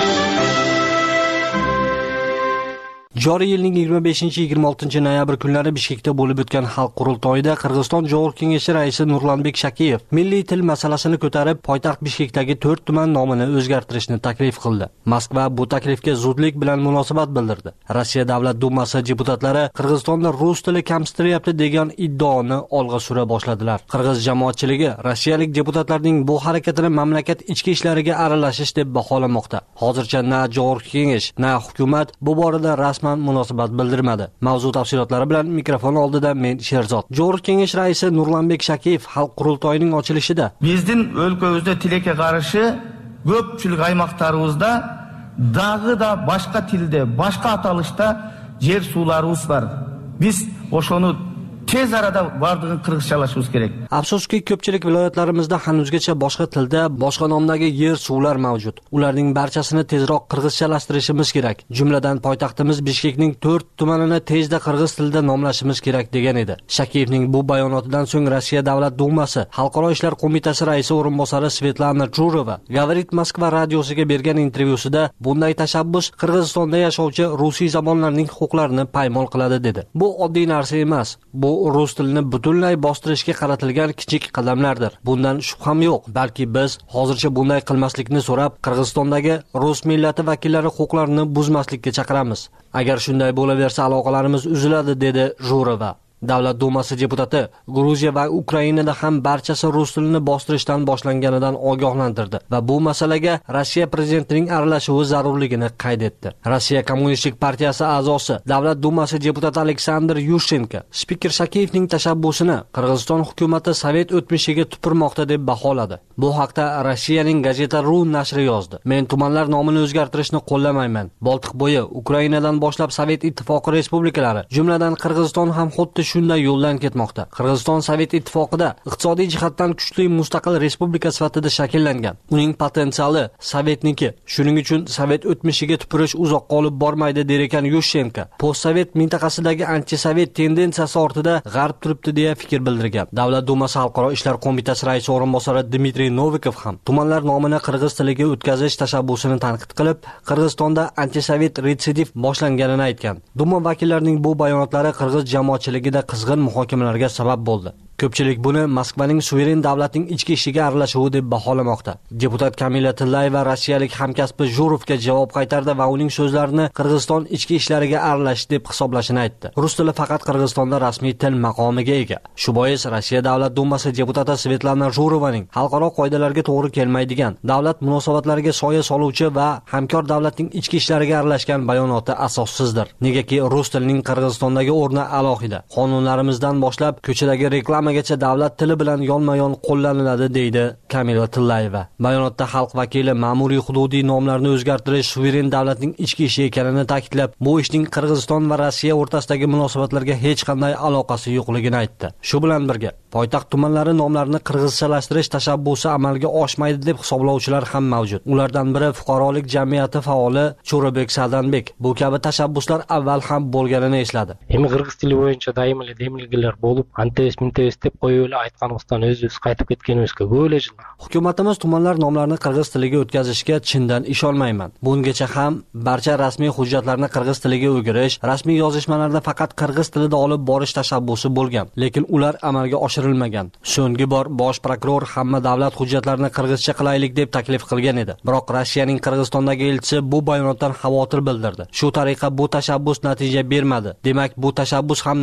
Joriy yilning yigirma beshinchi yigirma oltinchi noyabr kunlari Bishkekda bo'lib o'tgan xalq qurultoyida Qirg'iziston Jo'g'ir kengashi raisi Nurlanbek Shakiyev milliy til masalasini ko'tarib, poytaxt Bishkekdagi to'rt tuman nomini o'zgartirishni taklif qildi. Moskva bu taklifga zudlik bilan munosabat bildirdi. Rossiya Davlat dumasi deputatlari Qirg'izistonda rus tili kamsitilyapti degan iddaoni olg'a sura boshladilar. Qirg'iz jamoatchiligi rossiyalik deputatlarning bu harakatini mamlakat ichki ishlariga aralashish deb baholamoqda. Hozircha na Jo'g'ir kengash, na hukumat bu borada rasman munosabat bildirmadi. Mavzu tafsilotlari bilan mikrofon oldida men Sherzod. Jo'g'ir kengash raisi Nurlanbek Shakiyev xalq qurultoyining ochilishida Bizning o'lkamizda tilga qarshi ko'pchilik аймактарыбызda dag'i da boshqa tilda, boshqa atalishda yer suvlarimiz bor. Biz o'shoni tez arada bardığın qirg'izchalashimiz kerak. Afsuski, ko'pchilik viloyatlarimizda hanuzgacha boshqa tilda, boshqa nomdagi yer suvlar mavjud. Ularning barchasini tezroq qirg'izchalashtirishimiz kerak. Jumladan poytaxtimiz Bishkekning to'rt tumanini tezda qirg'iz tilida nomlashimiz kerak degan edi. Shakiyevning bu bayonotidan so'ng Rossiya Davlat dumasi Xalqaro ishlar qo'mitasi raisi o'rinbosari Svetlana Churova Gavarit Moskva radiosiga bergan intervyusida bunday tashabbus Qirg'izistonda yashovchi rusiy zamonlarning huquqlarini paymol qiladi dedi. Bu oddiy narsa emas. Bu rus tilini butunlay bostirishga qaratilgan kichik qadamlardir. Bundan shubham yo'q. Balki biz hozircha bunday qilmaslikni so'rab, Qirg'izistondagi rus millati vakillari huquqlarini buzmaslikka chaqiramiz. Agar shunday bo'laversa, aloqalarimiz uziladi, dedi Jurova. Davlat dumasi deputati Gruziya va Ukrainada ham barchasi rus tilini bostirishdan boshlanganidan ogohlantirdi va bu masalaga Rossiya prezidentining aralashuvi zarurligini qayd etdi. Rossiya Kommunistik partiyasi a'zosi, Davlat dumasi deputati Aleksandr Yushchenko spiker Shakiyevning tashabbusini Qirg'iziston hukumatı Sovet o'tmishiga tupurmoqda deb baholadi. Bu haqda Rossiyaning Gazeta ru nashri yozdi. Men tumanlar nomini o'zgartirishni qo'llamayman. Boltiqbo'yi, Ukrainadan boshlab Sovet ittifoqi respublikalari, jumladan Qirg'iziston ham xuddi shunday yo'ldan ketmoqda. Qirg'iziston Sovet ittifoqida iqtisodiy jihatdan kuchli mustaqil respublika sifatida shakllangan. Uning potensiali Sovetniki. Shuning uchun Sovet o'tmishiga tupurish uzoqqa olib bormaydi der ekan Yushchenko. Postsovet mintaqasidagi antisovet tendensiyasi ortida G'arb turibdi deya fikr bildirgan. Davlat dumasi Xalqaro ishlar qo'mitasi raisi o'rinbosari Dmitriy Novikov ham tumanlar nomini qirg'iz tiliga o'tkazish tashabbusini tanqid qilib, Qirg'izistonda antisovet retsidiv boshlanganini aytgan. Duma vakillarining bu bayonotlari qirg'iz jamoatchiligida qizg'in muhokamalarga sabab bo'ldi. Ko'pchilik buni Moskvaning suveren davlatning ichki ishiga aralashuvi deb baholamoqda. Deputat Kamila Tillayeva rossiyalik hamkasbi Jurovga javob qaytardi va uning so'zlarini Qirg'iziston ichki ishlariga aralash deb hisoblashini aytdi. Rus tili faqat Qirg'izistonda rasmiy til maqomiga ega. Shu bois Rossiya Davlat dumasi deputati Svetlana Jurovaning xalqaro qoidalarga to'g'ri kelmaydigan, davlat munosabatlariga soya soluvchi va hamkor davlatning ichki ishlariga aralashgan bayonoti asossizdir. Negaki rus tilining Qirg'izistondagi o'rni alohida. Qonunlarimizdan boshlab ko'chadagi reklama gacha davlat tili bilan yonma-yon qo'llaniladi, deydi Kamila Tillayeva. Bayonotda xalq vakili ma'muriy hududiy nomlarni o'zgartirish suveren davlatning ichki ishi ekanini ta'kidlab, bu ishning Qirg'iziston va Rossiya o'rtasidagi munosabatlarga hech qanday aloqasi yo'qligini aytdi. Shu bilan birga, poytaxt tumanlari nomlarini qirg'izchalashtirish tashabbusi amalga oshmaydi deb hisoblovchilar ham mavjud. Ulardan biri fuqarolik jamiyati faoli Cho'rabek Sadanbek. Bu kabi tashabbuslar avval ham bo'lganini esladi. Endi qirg'iz tili bo'yicha doimiy demilgilar bo'lib, antes mintes deb qo'yib aytganimizdan o'z-o'z qaytib ketganimizga ko'p yil. Hukumatimiz tumanlar nomlarini qirg'iz tiliga o'tkazishga chindan ishonmayman. Bungacha ham barcha rasmiy hujjatlarni qirg'iz tiliga o'girish, rasmiy yozishmalarda faqat qirg'iz tilida olib borish tashabbusi bo'lgan, lekin ular amalga oshirilmagan. So'nggi bor bosh prokuror hamma davlat hujjatlarini qirg'izcha qilaylik deb taklif qilgan edi. Biroq Rossiyaning Qirg'izistondagi elchisi bu bayonotdan xavotir bildirdi. Shu tariqa bu tashabbus natija bermadi. Demak, bu tashabbus ham natija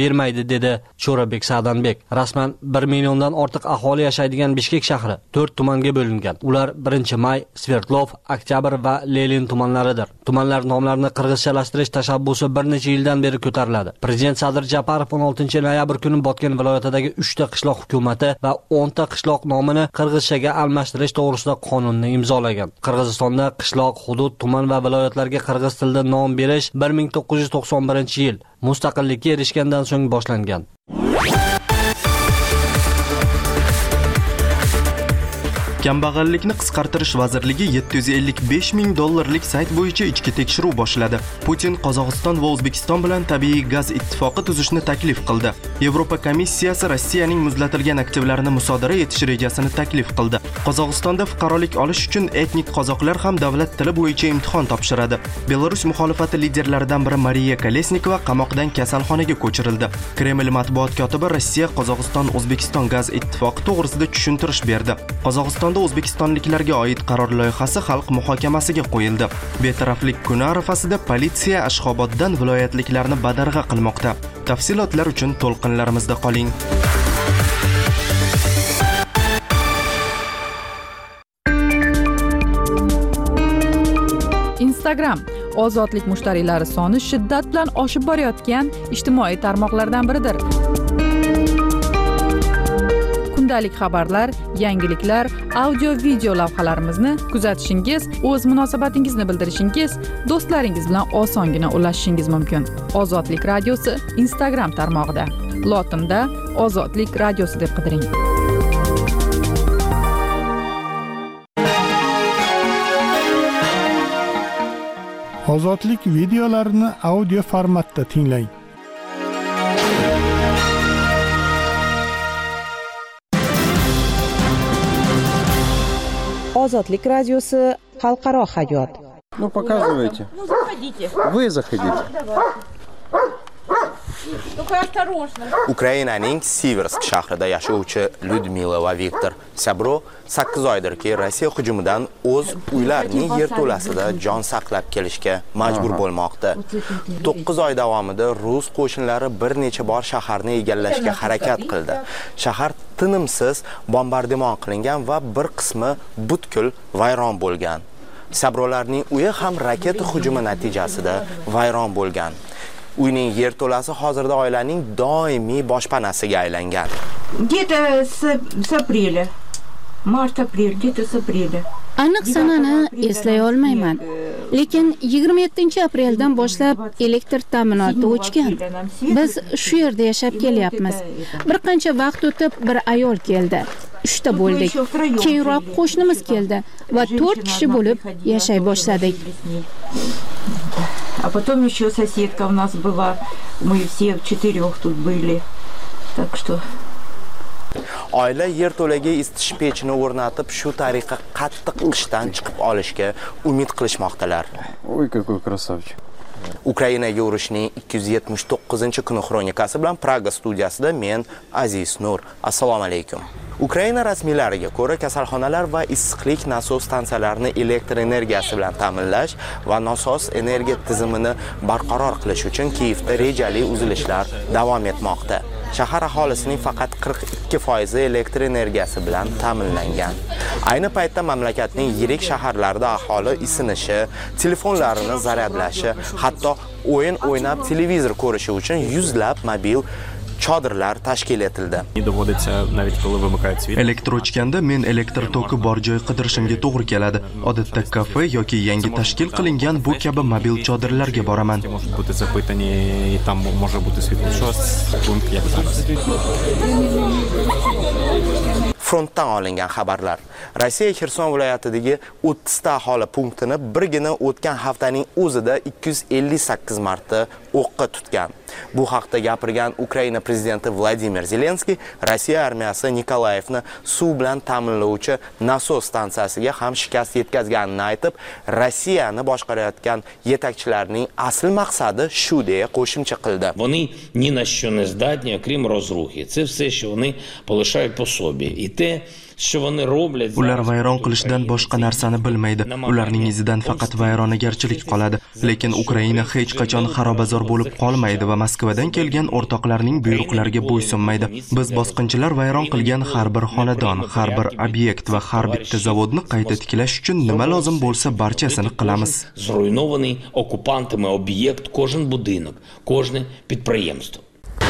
bermaydi, dedi Jo'rabek Sa'danbek. Rasman bir milliondan ortiq aholi yashaydigan Bishkek shahri to'rt tumanga bo'lingan. Ular birinchi may, Sverdlov, Oktyabr va Lenin tumanlaridir. Tumanlar nomlarini qirg'izchalashtirish tashabbusi bir necha yildan beri ko'tariladi. Prezident Sadir Japarov o'n oltinchi noyabr kuni Botken viloyatidagi uchta qishloq hukumati va o'nta qishloq nomini qirg'izchaga almashtirish to'g'risida qonunni imzolagan. Qirg'izistonda qishloq, hudud, tuman va viloyatlarga qirg'iz tilida nom berish bir ming to'qqiz yuz to'qson birinchi yil mustaqillikka erishgandan so'ng boshlangan. Kambag'allikni qisqartirish vazirligi yetti yuz ellik besh ming dollarlik sayt bo'yicha ichki tekshiruv boshladi. Putin Qozog'iston va O'zbekiston bilan tabiiy gaz ittifoqi tuzishni taklif qildi. Yevropa komissiyasi Rossiyaning muzlatilgan aktivlarini musodara etish rejasini taklif qildi. Qozog'istonda fuqarolik olish uchun etnik qozoqlar ham davlat tili bo'yicha imtihon topshiradi. Belarus muxolifati liderlaridan biri Mariya Kolesnikova qamoqdan kasalxonaga ko'chirildi. Kreml matbuot kotibi Rossiya Qozog'iston O'zbekiston gaz ittifoqi to'g'risida tushuntirish berdi. Qozog'iston O'zbekistonliklarga oid qaror loyihasi xalq muhokamasiga qo'yildi. Betaraflik kuni arafasida politsiya Ashxoboddan viloyatliklarni badarg'a qilmoqda. Tafsilotlar uchun to'lqinlarimizda qoling. Instagram ozodlik mushtariylari soni shiddat bilan oshib borayotgan ijtimoiy tarmoqlardan biridir. Kundalik xabarlar, yangiliklar, audio video lavhalarimizni kuzatishingiz, o'z munosabatingizni bildirishingiz, do'stlaringiz bilan osongina ulashishingiz mumkin. Ozodlik radiosi Instagram tarmog'ida. Lotinda Ozodlik radiosi deb qidiring. Ozodlik videolarini audio formatda tinglang. Ozodlik radiosi xalqaro hayot. Ну показывайте. Ну заходите. Вы заходите. Только осторожно. Ukrainaning Siversk shahrida yashovchi Lyudmila va Viktor Sabro sakkiz oydirki Rossiya hujumidan o'z uylarining yerto'lasida jon saqlab kelishga majbur bo'lmoqda. to'qqiz oy davomida rus qo'shinlari bir necha bor shaharni egallashga harakat qildi. Shahar tinimsiz bombardimon qilingan va bir qismi butkul vayron bo'lgan. Sabrolarning uyi ham raketa hujumi natijasida vayron bo'lgan. Uyning yerto'lasi hozirda oilaning doimiy boshpanasiga aylangan. Где-то с, с апреля. Mart-aprel, где-то с апреля. Aniq sanani eslay olmayman. Lekin yigirma yettinchi apreldan boshlab elektr ta'minoti o'chgan. Biz shu yerda yashab kelyapmiz. Bir qancha vaqt o'tib bir ayol keldi. Uchta bo'ldik. Keyinroq qo'shnimiz keldi va to'rt kishi bo'lib yashay boshladik. А потом еще соседка у нас была. Мы все в четырех тут были. Так что Oila yerto'laga isitish pechini o'rnatib, shu tariqa qattiq qishdan chiqib olishga umid qilishmoqdalar. Ой, какой красавчик. Ukrainaga urushning ikki yuz yetmish to'qqizinchi kuni xronikasi bilan Praga studiyasida men Aziz Nur. Assalomu alaykum. Ukraina rasmiylariga ko'ra kasalxonalar va issiqlik nasos stansiyalarini elektr energiyasi bilan ta'minlash va nasos energiya tizimini barqaror qilish uchun Kiyevda rejali uzilishlar davom etmoqda. Shahar aholisining faqat qirq ikki foizi elektr energiyasi bilan ta'minlangan. Ayni paytda mamlakatning yirik shaharlarida aholi isinishi, telefonlarini zaryadlashi, hatto o'yin o'ynab televizor ko'rishi uchun yuzlab mobil chodirlar tashkil etildi. Elektr o'chganda men elektr toki bor joy qidirishimga to'g'ri keladi. Odatda kafe yoki yangi tashkil qilingan bu kabi mobil chodirlarga boraman. Frontdan olingan xabarlar. Rossiya Xerson viloyatidagi o'ttizta aholi punktini birgina o'tgan haftaning o'zida ikki yuz ellik sakkiz marta o'qqa tutgan. Bu haqda gapirgan Ukraina prezidenti Vladimir Zelenskiy Rossiya armiyasi Nikolayevni suv bilan ta'minlovchi nasos stansiyasiga ham shikast yetkazganini aytib, Rossiyani boshqarayotgan yetakchilarning asl maqsadi shu deya qo'shimcha qildi. Вони ні на що не здатні, окрім розрухи. Це все, що вони полишають по собі. І те, Ular vayron qilishdan boshqa narsani bilmaydi. Ularning izidan faqat vayronagarchilik qoladi. Lekin Ukraina hech qachon xarobazor bo'lib qolmaydi va Moskvadan kelgan o'rtoqlarning buyruqlariga bo'ysunmaydi. Biz bosqinchilar vayron qilgan har bir xonadon, har bir obyekt va har bitta zavodni qayta tiklash uchun nima lozim bo'lsa barchasini qilamiz. Зруйнований окупантами об'єкт, кожен будинок, кожне підприємство.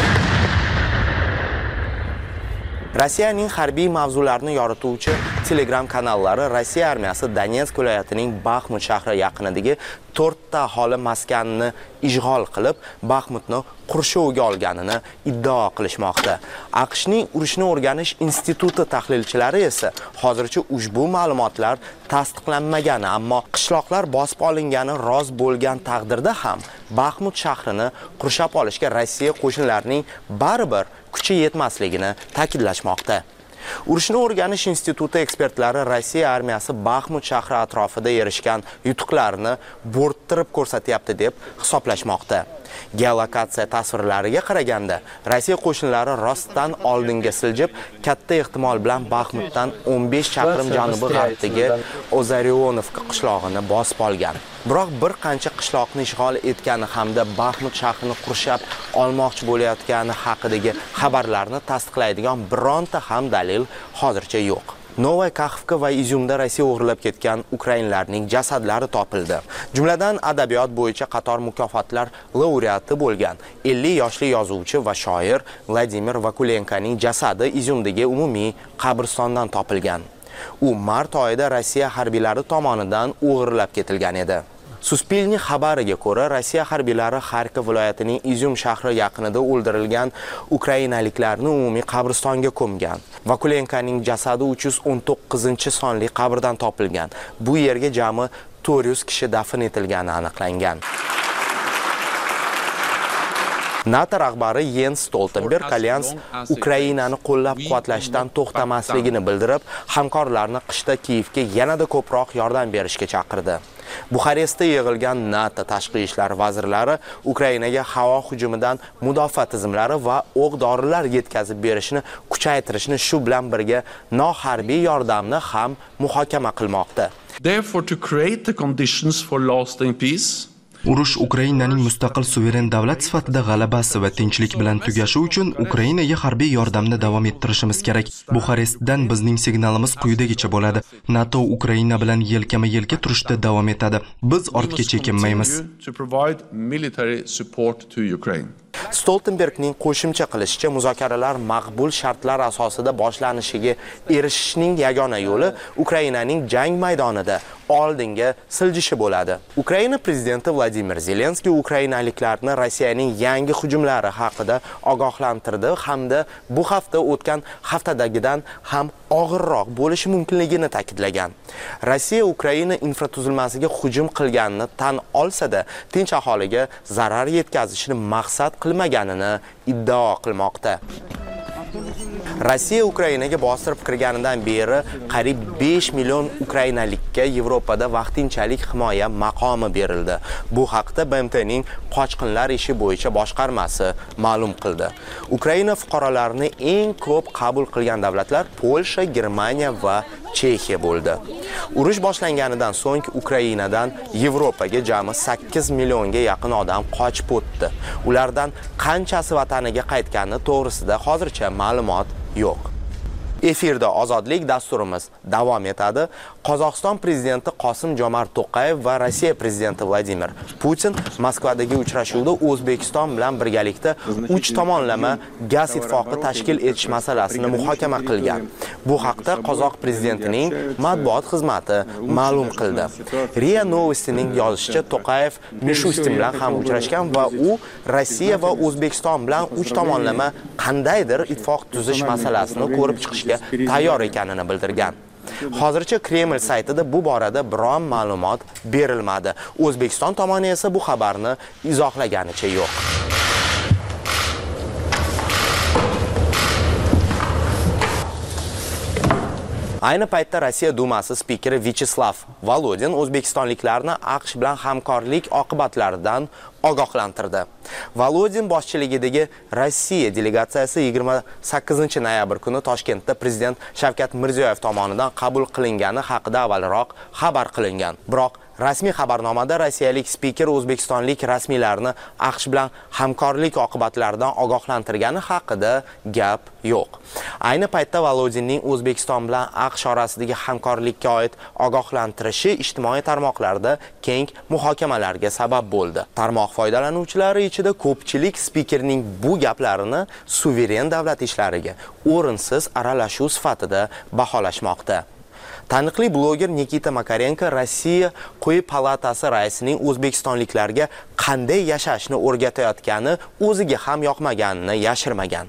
Rossiyaning harbiy mavzularini yorituvchi Telegram kanallari Rossiya armiyasi Donetsk viloyatining Baxmut shahri yaqinidagi to'rtta aholi maskanini ishg'ol qilib, Baxmutni qurshovga olganini iddao qilishmoqda. AQShning urushni o'rganish instituti tahlilchilari esa hozircha ushbu ma'lumotlar tasdiqlanmagani, ammo qishloqlar bosib olingani roz bo'lgan taqdirda ham Baxmut shahrini qurshab olishga Rossiya qo'shinlarining baribir kuchi yetmasligini ta'kidlashmoqda. Urushni o'rganish instituti ekspertlari Rossiya armiyasi Baxmut shahri atrofida erishgan yutuqlarni bo'rttirib ko'rsatyapti deb hisoblashmoqda. Geolokatsiya tasvirlariga qaraganda, Rossiya qo'shinlari rostdan oldinga siljib, katta ehtimol bilan Baxmutdan o'n besh chaqirim janubi-g'arbdagi Ozarionovka qishlog'ini bosib olgan. Biroq bir qancha qishloqni ishg'ol etgani hamda Baxmut shahrini qurshab olmoqchi bo'layotgani haqidagi xabarlarni tasdiqlaydigan bironta ham dalil hozircha yo'q. Novaya Kaxovka va Izyumda Rossiya o'g'irlab ketgan ukrainlarning jasadlari topildi. Jumladan adabiyot bo'yicha qator mukofotlar laureati bo'lgan ellik yoshli yozuvchi va shoir Vladimir Vakulenkoning jasadi Izyumdagi umumiy qabristondan topilgan. U mart oyida Rossiya harbiylari tomonidan o'g'irlab ketilgan edi. Suspilni xabariga ko'ra, Rossiya harbiylari Xarkov viloyatining Izyum shahri yaqinida o'ldirilgan ukrainaliklarni umumiy qabristonga ko'mgan. Vakulenkoning jasadi uch yuz o'n to'qqizinchi sonli qabrdan topilgan. Bu yerga jami to'rt yuz kishi dafn etilgani aniqlangan. NATO rahbari Jens Stoltenberg Alyans Ukrainani qo'llab-quvvatlashdan to'xtamasligini bildirib, hamkorlarni qishda Kiyevga yanada ko'proq yordam berishga chaqirdi. Buxarestda yig'ilgan NATO tashqi ishlar vazirlari Ukrainaga havo hujumidan mudofaa tizimlari va o'q-dorilar yetkazib berishni kuchaytirishni, shu bilan birga noharbiy yordamni ham muhokama qilmoqda. Therefore, to create the conditions for lasting peace, Urush Ukrainaning mustaqil suveren davlat sifatida g'alabasi va tinchlik bilan tugashi uchun Ukrainaga harbiy yordamni davom ettirishimiz kerak. Buxarestdan bizning signalimiz quyidagicha bo'ladi. NATO Ukraina bilan yelkama-yelka turishda davom etadi. Biz ortga chekinmaymiz. Stoltenbergning qo'shimcha qilishicha, muzokaralar maqbul shartlar asosida boshlanishiga erishishning yagona yo'li Ukrainaning jang maydonida oldinga siljishi bo'ladi. Ukraina prezidenti Vladimir Zelenskiy ukrainaliklarni Rossiyaning yangi hujumlari haqida ogohlantirdi hamda bu hafta o'tgan haftadagidan ham og'irroq bo'lishi mumkinligini ta'kidlagan. Rossiya Ukraina infratuzilmasiga hujum qilganini tan olsa-da, tinch aholiga zarar yetkazishni maqsad qilmaganini iddao qilmoqda. Rossiya Ukrainaga bostirib kirganidan beri qariyb besh million ukrainalikka Yevropada vaqtinchalik himoya maqomi berildi. Bu haqda B M T'ning qochqinlar ishi bo'yicha boshqarmasi ma'lum qildi. Ukraina fuqarolarini eng ko'p qabul qilgan davlatlar Polsha, Germaniya va Chexiya bo'ldi. Urush boshlanganidan so'ng Ukrainadan Yevropaga jami sakkiz millionga yaqin odam qochib o'tdi. Ulardan qanchasi vataniga qaytgani to'g'risida hozircha ma'lumot yo'q. Efirda Ozodlik dasturimiz davom etadi. Qozog'iston prezidenti Qosim-Jomart To'qayev va Rossiya prezidenti Vladimir Putin Moskvadagi uchrashuvda O'zbekiston bilan birgalikda uch tomonlama gaz ittifoqi tashkil etish masalasini muhokama qilgan. Bu haqda Qozoq prezidentining matbuot xizmati ma'lum qildi. Ria Novostining yozishicha, To'qayev Mishustin bilan ham uchrashgan va u Rossiya va O'zbekiston bilan uch tomonlama qandaydir ittifoq tuzish masalasini ko'rib chiqishga tayyor ekanini bildirgan. Hozircha Kreml saytida bu borada biron ma'lumot berilmadi. O'zbekiston tomoni esa bu xabarni izohlaganicha yo'q. Ayni paytda Rossiya Dumasi spikeri Vyacheslav Volodin o'zbekistonliklarni AQSh bilan hamkorlik oqibatlaridan ogohlantirdi. Volodin boshchiligidagi Rossiya delegatsiyasi yigirma sakkizinchi noyabr kuni Toshkentda prezident Shavkat Mirziyoyev tomonidan qabul qilingani haqida avvalroq xabar qilingan. Biroq rasmiy xabarnomada rossiyalik spiker o'zbekistonlik rasmiylarni AQSh bilan hamkorlik oqibatlaridan ogohlantirgani haqida gap yo'q. Ayni paytda Volodinning O'zbekiston bilan AQSh orasidagi hamkorlikka oid ogohlantirishi ijtimoiy tarmoqlarda keng muhokamalarga sabab bo'ldi. Tarmoq foydalanuvchilari ichida ko'pchilik spikerning bu gaplarini suveren davlat ishlariga o'rinsiz aralashuv sifatida baholashmoqda. Taniqli bloger Nikita Makarenko Rossiya Quyi palatasi raisining o'zbekistonliklarga qanday yashashni o'rgatayotgani o'ziga ham yoqmaganini yashirmagan.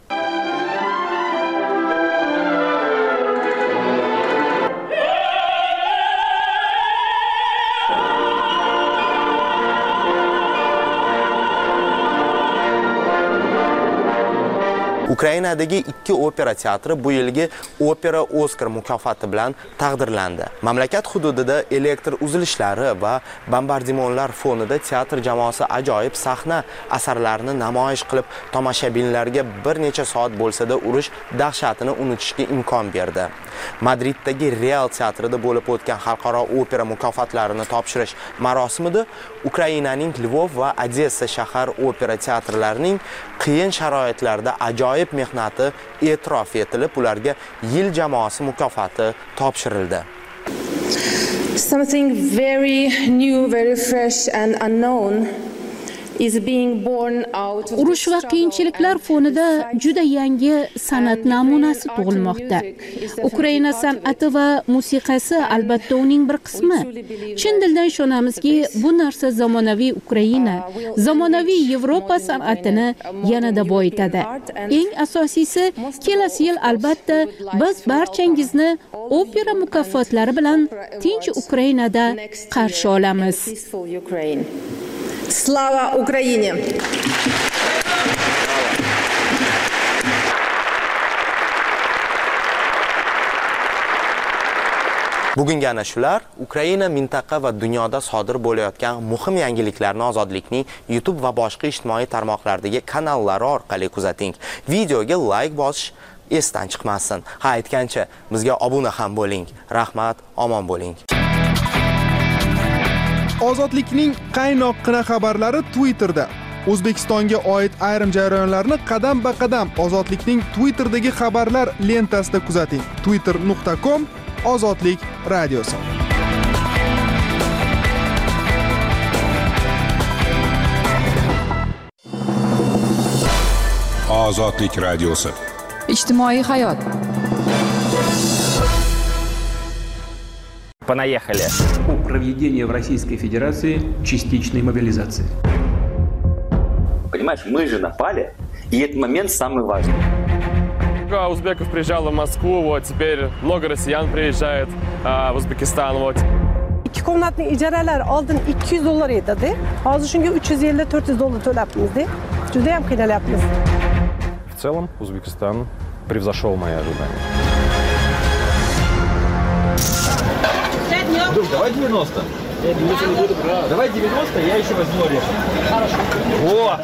Ukrainadagi ikki opera teatri bu yilgi Opera Oskar mukofoti bilan taqdirlandi. Mamlakat hududida elektr uzilishlari va bombardimonlar fonida teatr jamoasi ajoyib sahna asarlarini namoyish qilib, tomoshabinlarga bir necha soat bo'lsa-da urush dahshatini unutishga imkon berdi. Madriddagi Real teatrida bo'lib o'tgan xalqaro opera mukofotlarini topshirish marosimida Ukrainaning Lvov va Odessa shahar opera teatrlarining qiyin sharoitlarda ajoyib mehnati e'tirof etilib, ularga yil jamoasi mukofoti topshirildi. Something very new, very fresh and unknown is being born out. Urush va qiyinchiliklar fonida juda yangi san'at namunasi tug'ilmoqda. Ukraina san'ati va musiqasi albatta uning bir qismi. Chin dildan ishonamizki, bu narsa zamonaviy Ukraina, zamonaviy Yevropa san'atini yanada boyitadi. Eng asosiysi, kelasi yil albatta biz barchangizni opera mukofotlari bilan tinch Ukrainada qarshi olamiz. Slava Ukraine! Bugungi ana shular Ukraina mintaqa va dunyoda sodir bo'layotgan muhim yangiliklarni Ozodlikning YouTube va boshqa ijtimoiy tarmoqlardagi kanallari orqali kuzating. Videoga like bosish esdan chiqmasin. Ha, aytgancha, bizga obuna ham bo'ling. Rahmat, omon bo'ling. Ozodlikning qaynoqqina xabarlari Twitterda. O'zbekistonga oid ayrim jarayonlarni qadam-ba-qadam Ozodlikning Twitterdagi xabarlar lentasida kuzating. twitter nuqta com Ozodlik radiosi. Ozodlik radiosi. Ijtimoiy hayot. Понаехали. О проведении в Российской Федерации частичной мобилизации. Понимаешь, мы же напали, и этот момент самый важный. Много узбеков приезжало в Москву, вот теперь много россиян приезжает а, в Узбекистан. Вот. İki komnatlı icaralar aldın ikki yuz dolar edi. Hazır çünkü üç yüz elli dört yüz dolar төлепmiz. Juda ham qiynalyapmiz. В целом, Узбекистан превзошел мои ожидания. Друг, давай девяносто. Давай девяносто, я еще возьму орешек. Хорошо. О!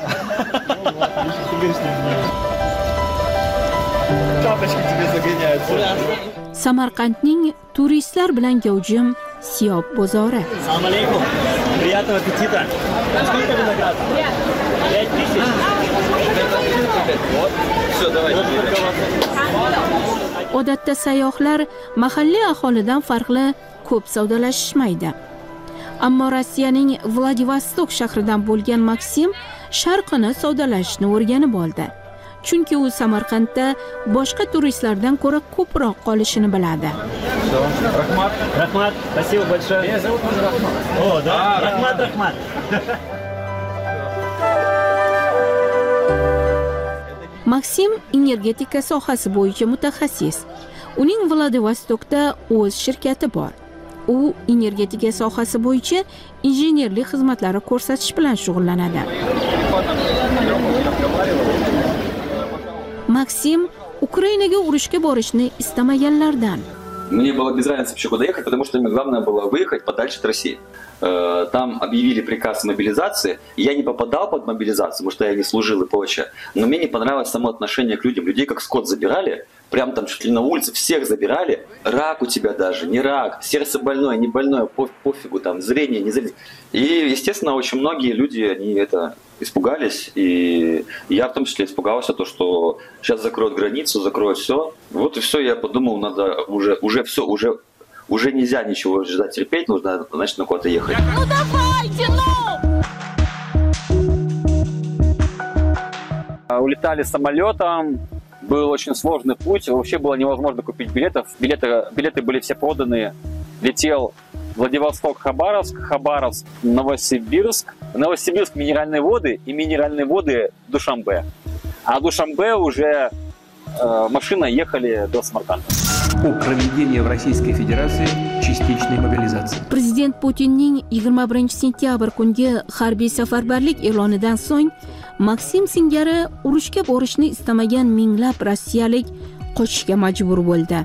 Тапочки тебе загоняются. Samarqandning turistlar bilan gavjum Siyob bozori. Assalomu alaykum. Приятного аппетита. Сколько виноград? пять тысяч. Вот. Все, давай. Odatda sayyohlar mahalliy aholidan farqli ko'p savdolashishmaydi. Ammo Rossiyaning Vladivostok shahridan bo'lgan Maksim sharqini savdolashishni o'rganib oldi. Chunki u Samarqandda boshqa turistlardan ko'ra ko'proq qolishini biladi. Rahmat, Rahmat, спасибо большое. Меня зовут Рахмат. О, да, Rahmat, Rahmat. Maksim energetika sohasi bo'yicha mutaxassis. Uning Vladivostokda o'z shirkati bor. U energetika sohasi bo'yicha injenerlik xizmatlari ko'rsatish bilan shug'ullanadi. Maksim Ukrainaga urushga borishni istamaganlardan. Мне было без разницы вообще куда ехать, потому что мне главное было выехать подальше от России. Там объявили приказ о мобилизации. Я не попадал под мобилизацию, потому что я не служил и прочее. Но мне не понравилось само отношение к людям. Людей как скот забирали, прям там чуть ли на улице, всех забирали. Рак у тебя даже, не рак, сердце больное, не больное, по пофигу, там, зрение, не зрение. И, естественно, очень многие люди, они это испугались. И я в том числе испугался, то, что сейчас закроют границу, закроют все. Вот и все, я подумал, надо уже, уже все, уже... Уже нельзя ничего ждать, терпеть, нужно, значит, на куда-то ехать. Ну давайте, ну! Улетали самолетом, был очень сложный путь, вообще было невозможно купить билетов. Билеты, билеты были все проданы. Летел Владивосток, Хабаровск, Хабаровск, Новосибирск. Новосибирск минеральные воды и минеральные воды Душанбе. А Душанбе уже э, машина ехали до Самарканда. О проведении в Российской Federatsiya частичной мобилизации. Prezident Putinning yigirma birinchi sentyabr kungi harbiy safarbarlik e'lonidan so'ng Maksim singari urushga borishni istamagan minglab rossiyalik qochishga majbur bo'ldi.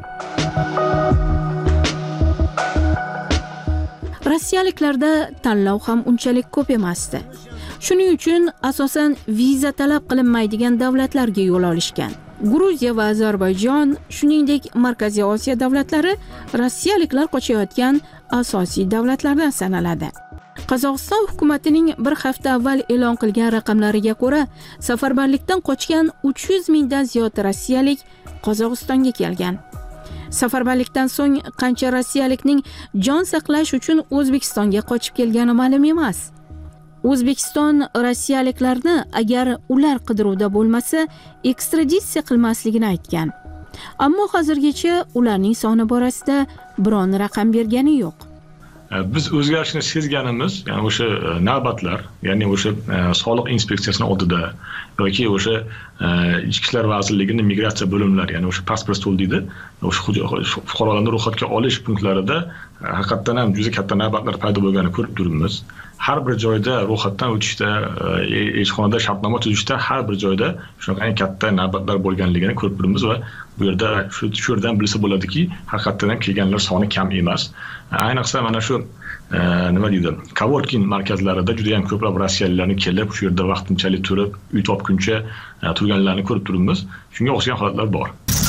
Rossiyaliklarda tanlov ham unchalik ko'p emasdi. Shuning uchun asosan viza talab qilinmaydigan davlatlarga yo'l olishgan. Gruziya va Ozarbayjon, shuningdek Markaziy Osiyo davlatlari rossiyaliklar qochayotgan asosiy davlatlardan sanaladi. Qozog'iston hukumatining bir hafta avval e'lon qilgan raqamlariga ko'ra, safarbarlikdan qochgan uch yuz mingdan ziyod rossiyalik Qozog'istonga kelgan. Safarbarlikdan so'ng qancha rossiyalikning jon saqlash uchun O'zbekistonga qochib kelgani ma'lum emas. O'zbekiston rossiyaliklarni agar ular qidiruvda bo'lmasa, ekstraditsiya qilmasligini aytgan. Ammo hozirgacha ularning soni borasida biron raqam bergani yo'q. Biz o'zgarishni sezganimiz, ya'ni o'sha navbatlar, ya'ni o'sha soliq inspeksiyasining oldida yoki o'sha ichki ishlar vazirligining migratsiya bo'limlari, ya'ni o'sha pasport stol deydi, o'sha fuqarolarni ro'yxatga olish punktlarida haqiqatan ham juda katta navbatlar paydo bo'lganini ko'rib turibmiz. Har bir joyda ro'yxatdan o'tishda, elchixonada shartnoma tuzishda har bir joyda shunaqa katta navbatlar bo'lganligini ko'rib turibmiz va bu yerda shu yerdan bilsa bo'ladiki, haqiqatan ham kelganlar soni kam emas. Ayniqsa mana shu nima deydi, coworking markazlarida juda ham ko'plab rossiyaliklarni kelib, shu yerda vaqtinchalik turib, uy topguncha turganlarni ko'rib turibmiz. Shunga o'xshagan holatlar bor.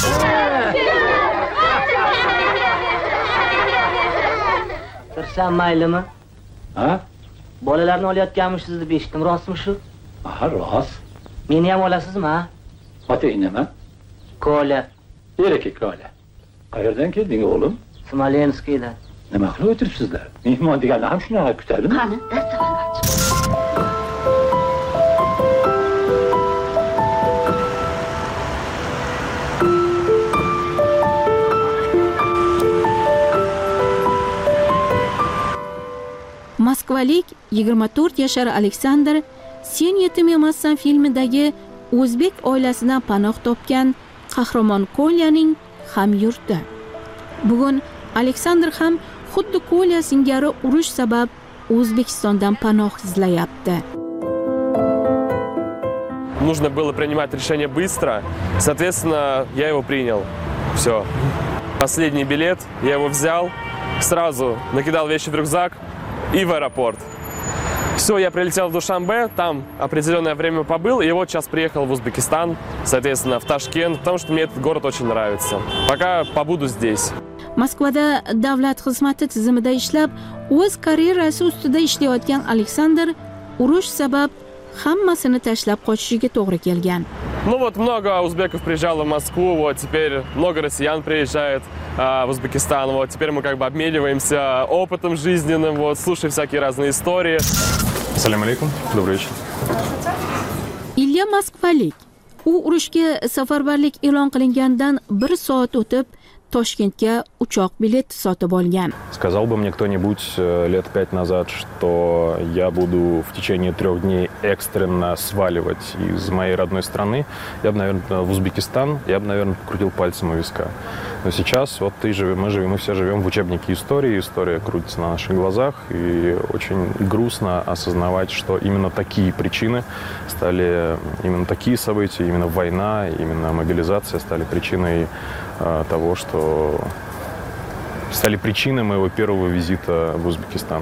Kirsam maylimi? Ha? Bolalarni olayotganmisiz deb eshitdim, rostmi shu? Ha, rost. Meni ham olasizmi, ha? Otang nima? Kola. Neraki Kola? Qayerdan kelding o'g'lim? Smolenskdan. Nima qilib o'tiribsizlar? Mehmon deganlar ham shunaqa kutadimi? Qani, Moskvalik yigirma to'rt yashar Aleksandr Sen yetim emassan filmidagi o'zbek oilasidan panoh topgan qahramon Kolyaning hamyurti. Bugun Aleksandr ham xuddi Kolya singari urush sabab O'zbekistondan panoh izlayapti. Нужно было принимать решение быстро, соответственно, я его принял. Все. Последний билет, я его взял, сразу накидал вещи в рюкзак и в аэропорт. Все, я прилетел в Душанбе, там определенное время побыл, и вот сейчас приехал в Узбекистан, соответственно, в Ташкент, потому что мне этот город очень нравится. Пока побуду здесь. Moskvada davlat xizmati tizimida ishlab, o'z karyerasi ustida ishlayotgan Aleksandr urush sabab hammasini tashlab qochishiga to'g'ri kelgan. Ну вот много узбеков приезжало в Москву, вот теперь много россиян приезжает а, в Узбекистан, вот теперь мы как бы обмениваемся опытом жизненным, вот слушаем всякие разные истории. Ассаляму алейкум, добрый вечер. Ilya moskvalik. U urushga safarbarlik e'lon qilingandan bir soat o'tib Toshkentga uchoq bileti sotib olgan. Сказал бы мне кто-нибудь лет пять назад, что я буду в течение трех дней экстренно сваливать из моей родной страны, я бы, наверное, в Узбекистан, я бы, наверное, крутил пальцем у виска. Но сейчас вот ты живем, мы живем, мы все живем в учебнике истории, история крутится на наших глазах, и очень грустно осознавать, что именно такие причины стали, именно такие события, именно война, именно мобилизация стали причиной того, что стали причиной моего первого визита в Узбекистан.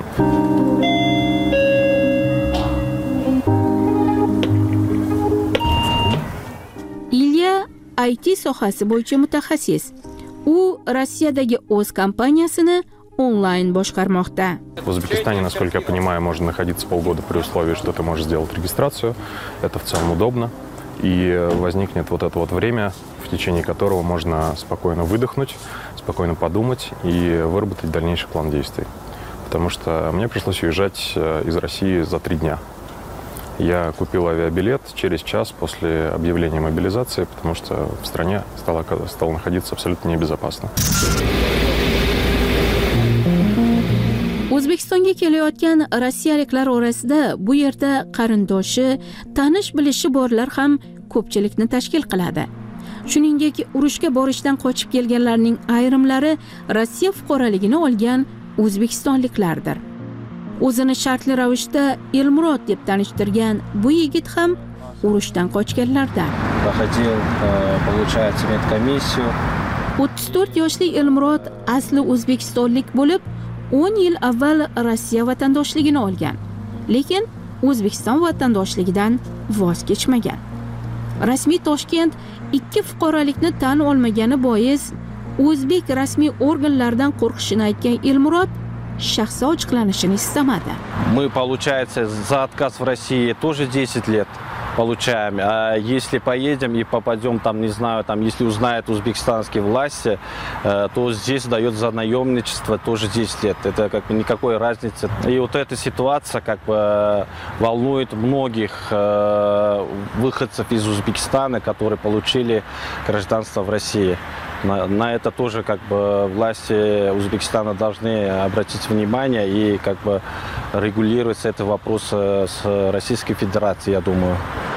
Ilya I T sohasi bo'yicha mutaxassis. U Rossiyadagi o'z kompaniyasini onlayn boshqarmoqda. В Узбекистане, насколько я понимаю, можно находиться полгода при условии, что ты можешь сделать регистрацию. Это в целом удобно. И возникнет вот это вот время, в течение которого можно спокойно выдохнуть, спокойно подумать и выработать дальнейший план действий. Потому что мне пришлось уезжать из России за три дня. Я купил авиабилет через час после объявления мобилизации, потому что в стране стало, стало находиться абсолютно небезопасно. O'zbekistonga kelayotgan rossiyaliklar orasida bu yerda qarindoshi, tanish bilishi borlar ham ko'pchilikni tashkil qiladi. Shuningdek, urushga borishdan qochib kelganlarning ayrimlari Rossiya fuqaroligini olgan o'zbekistonliklardir. O'zini shartli ravishda Elmurod deb tanishtirgan bu yigit ham urushdan qochganlardan. Проходил, получается, медкомиссию. o'ttiz to'rt yoshli Elmurod asli o'zbekistonlik bo'lib, o'n yil avval Rossiya vatandoshligini olgan, lekin O'zbekiston vatandoshligidan voz kechmagan. Rasmiy Toshkent ikki fuqarolikni tan olmagani bois o'zbek rasmiy organlaridan qo'rqishini aytgan Elmurod shaxsi ochiqlanishini istamadi. Мы, получается, за отказ в России тоже десять лет получаем. А если поедем и попадем там, не знаю, там, если узнают узбекистанские власти, то здесь дает за наемничество тоже десять лет. Это как бы никакой разницы. И вот эта ситуация как бы волнует многих выходцев из Узбекистана, которые получили гражданство в России. На, на это тоже как бы власти Узбекистана должны обратить внимание и как бы регулировать этот вопрос с Российской Федерацией, я думаю.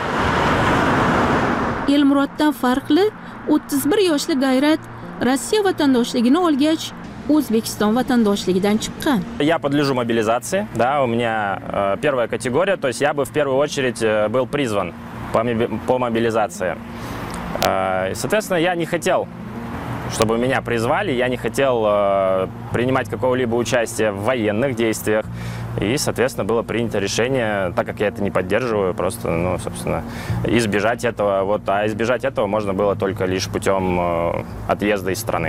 Elmuroddan farqli o'ttiz bir yoshli Gayrat Rossiya vatandoshligini olgach O'zbekiston vatandoshligidan chiqqan. Я подлежу мобилизации, да, у меня э, первая категория, то есть я бы в первую очередь э, был призван по, по мобилизации. Э, соответственно, я не хотел, чтобы меня призвали, я не хотел э, принимать какого-либо участия в военных действиях. И, соответственно, было принято решение, так как я это не поддерживаю, просто, ну, собственно, избежать этого. Вот, а избежать этого можно было только лишь путем э, отъезда из страны.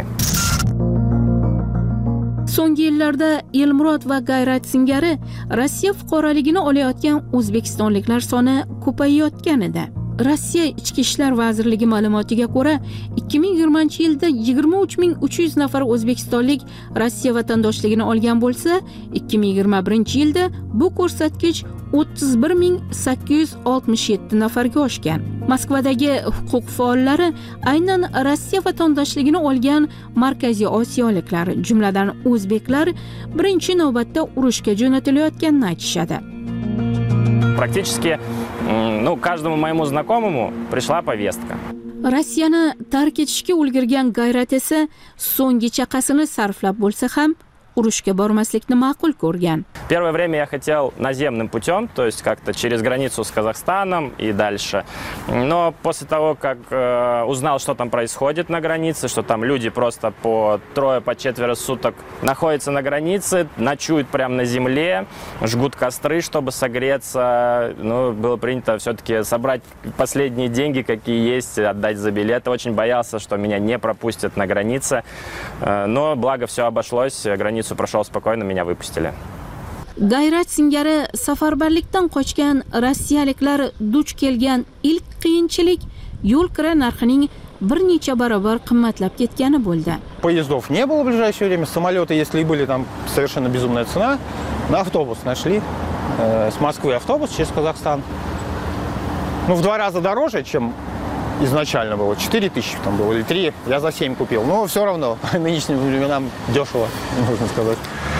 So'nggi yillarda Elmurod va Gayrat singari Rossiya fuqaroligini olayotgan o'zbekistonliklar soni ko'payayotgan edi. Rossiya Ichki ishlar vazirligi ma'lumotiga ko'ra, ikki ming yigirmanchi yilda yigirma uch ming uch yuz nafar o'zbekistonlik Rossiya vatandoshligini olgan bo'lsa, ikki ming yigirma birinchi yilda bu ko'rsatkich o'ttiz bir ming sakkiz yuz oltmish yetti nafarga oshgan. Moskvadagi huquq faollari aynan Rossiya vatandoshligini olgan Markaziy Osiyoliklar, jumladan o'zbeklar, birinchi navbatda urushga jo'natilayotganini aytishadi. Практически, ну, каждому моему знакомому пришла повестка. Rossiyani tark etishga ulgurgan Gayrat esa so'nggi chaqasini sarflab bo'lsa ham urushga bormaslikni ma'qul ko'rgan. Первое время я хотел наземным путем, то есть как-то через границу с Казахстаном и дальше. Но после того, как э, узнал, что там происходит на границе, что там люди просто по трое, по четверо суток находятся на границе, ночуют прямо на земле, жгут костры, чтобы согреться. Ну, было принято все-таки собрать последние деньги, какие есть, отдать за билеты. Очень боялся, что меня не пропустят на границе. Э, но благо все обошлось, границу прошел спокойно, меня выпустили. Gayrat singari safarbarlikdan qochgan rossiyaliklar duch kelgan ilk qiyinchilik yo'l kira narxining bir necha barobar qimmatlab ketgani bo'ldi. Поездов не было в ближайшее время, самолеты, если и были, там совершенно безумная цена. На автобус нашли, э, с Москвы автобус через Казахстан. Ну, в два раза дороже, чем изначально было. четыре тысячи там было, или три, я за семь купил. Но все равно, по нынешним временам дешево, можно сказать.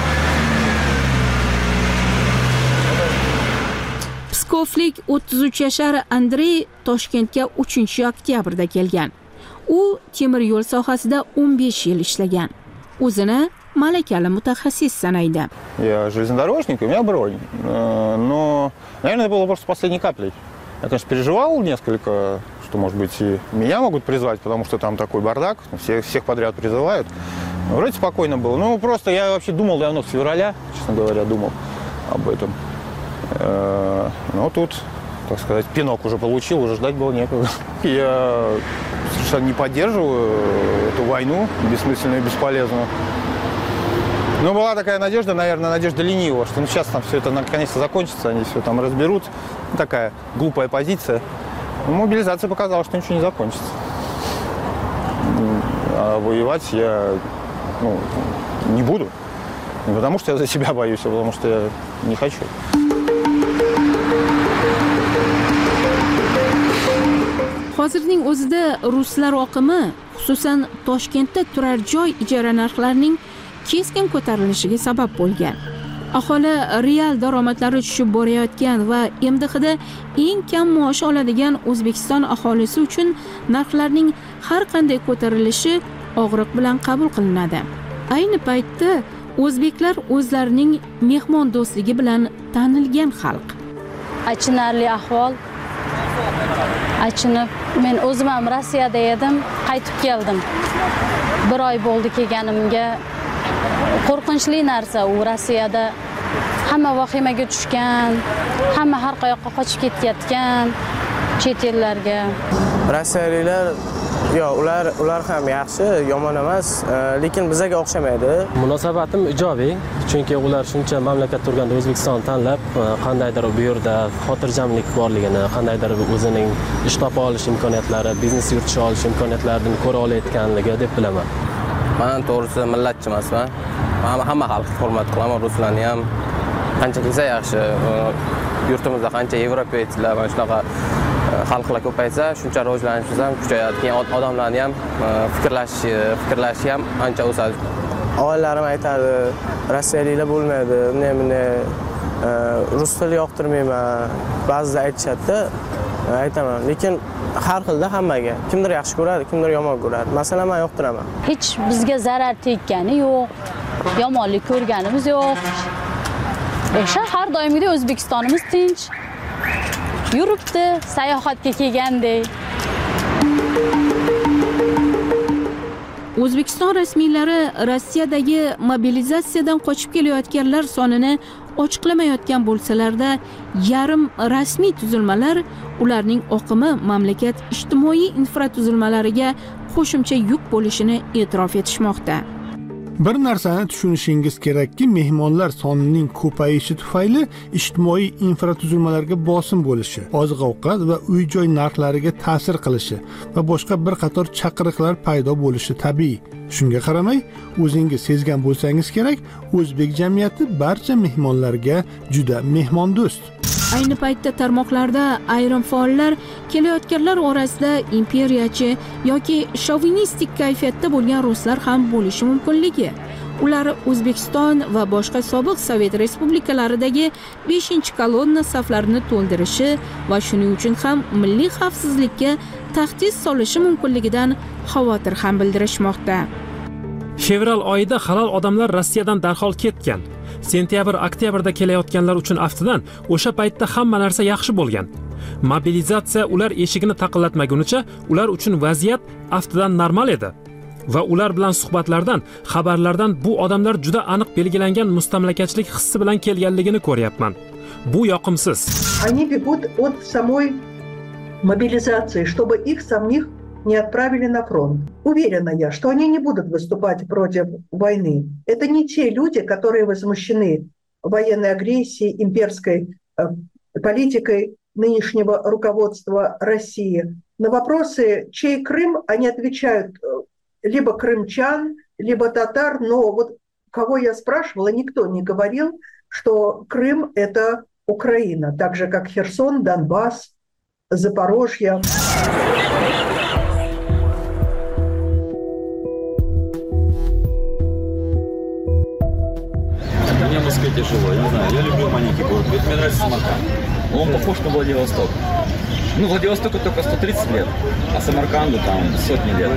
Pskovlik o'ttiz uch yashar Andrey Toshkentga uchinchi oktyabrda kelgan. U temir yo'l sohasida o'n besh yil ishlagan. O'zini malakali mutaxassis sanaydi. Я железнодорожник, у меня бронь. Но, наверное, это было просто последней каплей. Я, конечно, переживал несколько, что, может быть, и меня могут призвать, потому что там такой бардак, всех, всех подряд призывают. Вроде спокойно было. Ну, просто я вообще думал давно, с февраля, честно говоря, думал об этом. Но тут, так сказать, пинок уже получил, уже ждать было некогда. Я совершенно не поддерживаю эту войну, бессмысленную и бесполезную. Но была такая надежда, наверное, надежда ленивого, что ну, сейчас там все это наконец-то закончится, они все там разберут. Такая глупая позиция. Но мобилизация показала, что ничего не закончится. А воевать я ну, не буду. Не потому, что я за себя боюсь, а потому, что я не хочу. Hozirning o'zida ruslar oqimi, xususan Toshkentda turar joy ijara narxlarining keskin ko'tarilishiga sabab bo'lgan. Aholi real daromadlari tushib borayotgan va M D Hda eng kam maosh oladigan O'zbekiston aholisi uchun narxlarning har qanday ko'tarilishi og'riq bilan qabul qilinadi. Ayni paytda o'zbeklar o'zlarining mehmon do'stligi bilan tanilgan xalq. Achinarli ahvol. Achinib, men o'zim ham Rossiyada edim, qaytib keldim. Bir oy bo'ldi kelganimga. Qo'rqinchli narsa u Rossiyada hamma vahimaga tushgan, hamma har qayoqqa qochib ketayotgan chet ellarga. Rossiyaliklar yo ular ular ham yaxshi, yomon emas, lekin bizga o'xshamaydi. Munosabatim ijobiy, chunki ular shuncha mamlakat turganda O'zbekiston tanlab, qandaydir bu yerda xotirjamlik borligini, qandaydir o'zining ish topa olish imkoniyatlari, biznes yuritishga olish imkoniyatlarini ko'ra olayotganligi deb bilaman. Men to'g'risi millatchi emasman. Hamma xalqni hurmat qilaman, ruslarni ham. Qancha kelsa yaxshi. Yurtimizda qancha yevropeylar va shunaqa xalqlar ko'paysa, shuncha rivojlanishimiz ham kuchayadi. Keyin odamlarni ham fikrlashi, fikrlashi ham ancha o'sadi. Oilarim aytadi, rossiyaliklar bo'lmaydi, bunday bunday rus tili yoqtirmayman. Ba'zida aytishadi, aytaman, lekin har xilda hammaga. Kimdir yaxshi ko'radi, kimdir yomon ko'radi. Masalan, men yoqtiraman. Hech bizga zarar teggani yo'q. Yomonlik ko'rganimiz yo'q. O'sha har doimgidek O'zbekistonimiz tinch. Yuribdi, sayohatga kelgandek. O'zbekiston rasmiylari Rossiyadagi mobilizatsiyadan qochib kelayotganlar sonini ochiqlamayotgan bo'lsalarda, yarim rasmiy tuzilmalar ularning oqimi mamlakat ijtimoiy infratuzilmalariga qo'shimcha yuk bo'lishini e'tirof etishmoqda. Bir narsani tushunishingiz kerakki, mehmonlar sonining ko'payishi tufayli ijtimoiy infratuzilmalarga bosim bo'lishi, oziq-ovqat va uy-joy narxlariga ta'sir qilishi va boshqa bir qator chaqiriqlar paydo bo'lishi tabiiy. Shunga qaramay, o'zingiz sezgan bo'lsangiz kerak, o'zbek jamiyati barcha mehmonlarga juda mehmondo'st. Ayni paytda tarmoqlarda ayrim faollar kelayotganlar orasida imperiyachi yoki shovinistik kayfiyatda bo'lgan ruslar ham bo'lishi mumkinligi. Ular O'zbekiston va boshqa sobiq Sovet respublikalaridagi beshinchi kolonna saflarini to'ldirishi va shuning uchun ham milliy xavfsizlikka tahdid solishi mumkinligidan xavotir ham bildirishmoqda. Fevral oyida halol odamlar Rossiyadan darhol ketgan. Sentyabr-oktyabrda kelayotganlar uchun aftidan o'sha paytda hamma narsa yaxshi bo'lgan. Mobilizatsiya ular eshigini taqillatmagunicha ular uchun vaziyat aftidan normal edi. Va ular bilan suhbatlardan, xabarlardan bu odamlar juda aniq belgilangan mustamlakachilik hissi bilan kelganligini ko'ryapman. Bu yoqimsiz. Они бегут от самой мобилизации, чтобы их самих не отправили на фронт. Уверена я, что они не будут выступать против войны. Это не те люди, которые возмущены военной агрессией, имперской э, политикой нынешнего руководства России. На вопросы, чей Крым, они отвечают либо крымчан, либо татар, но вот кого я спрашивала, никто не говорил, что Крым – это Украина, так же, как Херсон, Донбасс, Запорожье. Мне в Москве тяжело, я не знаю, я люблю маленький город, мне нравится Самарканд. Он похож на Владивосток. Ну, Владивостоку только сто тридцать лет, а Самарканду там сотни лет.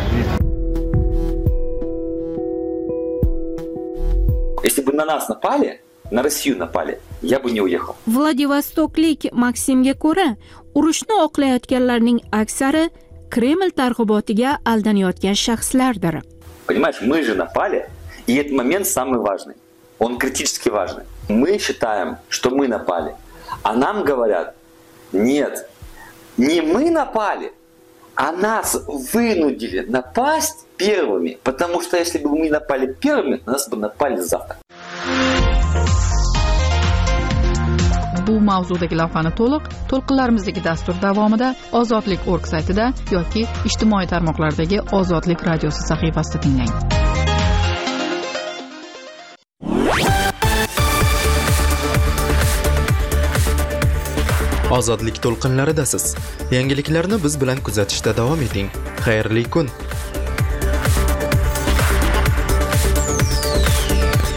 Если бы на нас напали, на Россию напали, я бы не уехал. Vladivostoklik Maksimga ko'ra, urushni oqlayotganlarning aksari Kreml targ'ibotiga aldanayotgan shaxslardir. Понимаешь, мы же напали, и этот момент самый важный. Он критически важный. Мы считаем, что мы напали, а нам говорят, нет, не мы напали, а нас вынудили напасть первыми, потому что если бы мы напали первыми, нас бы напали завтра. Bu mavzudagi lavhani to'liq to'lqinlarimizdagi dastur davomida ozodlik точка org saytida yoki ijtimoiy tarmoqlardagi Ozodlik radiosi sahifasida tinglang. Ozodlik to'lqinlaridasiz. Yangiliklarni biz bilan kuzatishda davom eting. Xayrli kun.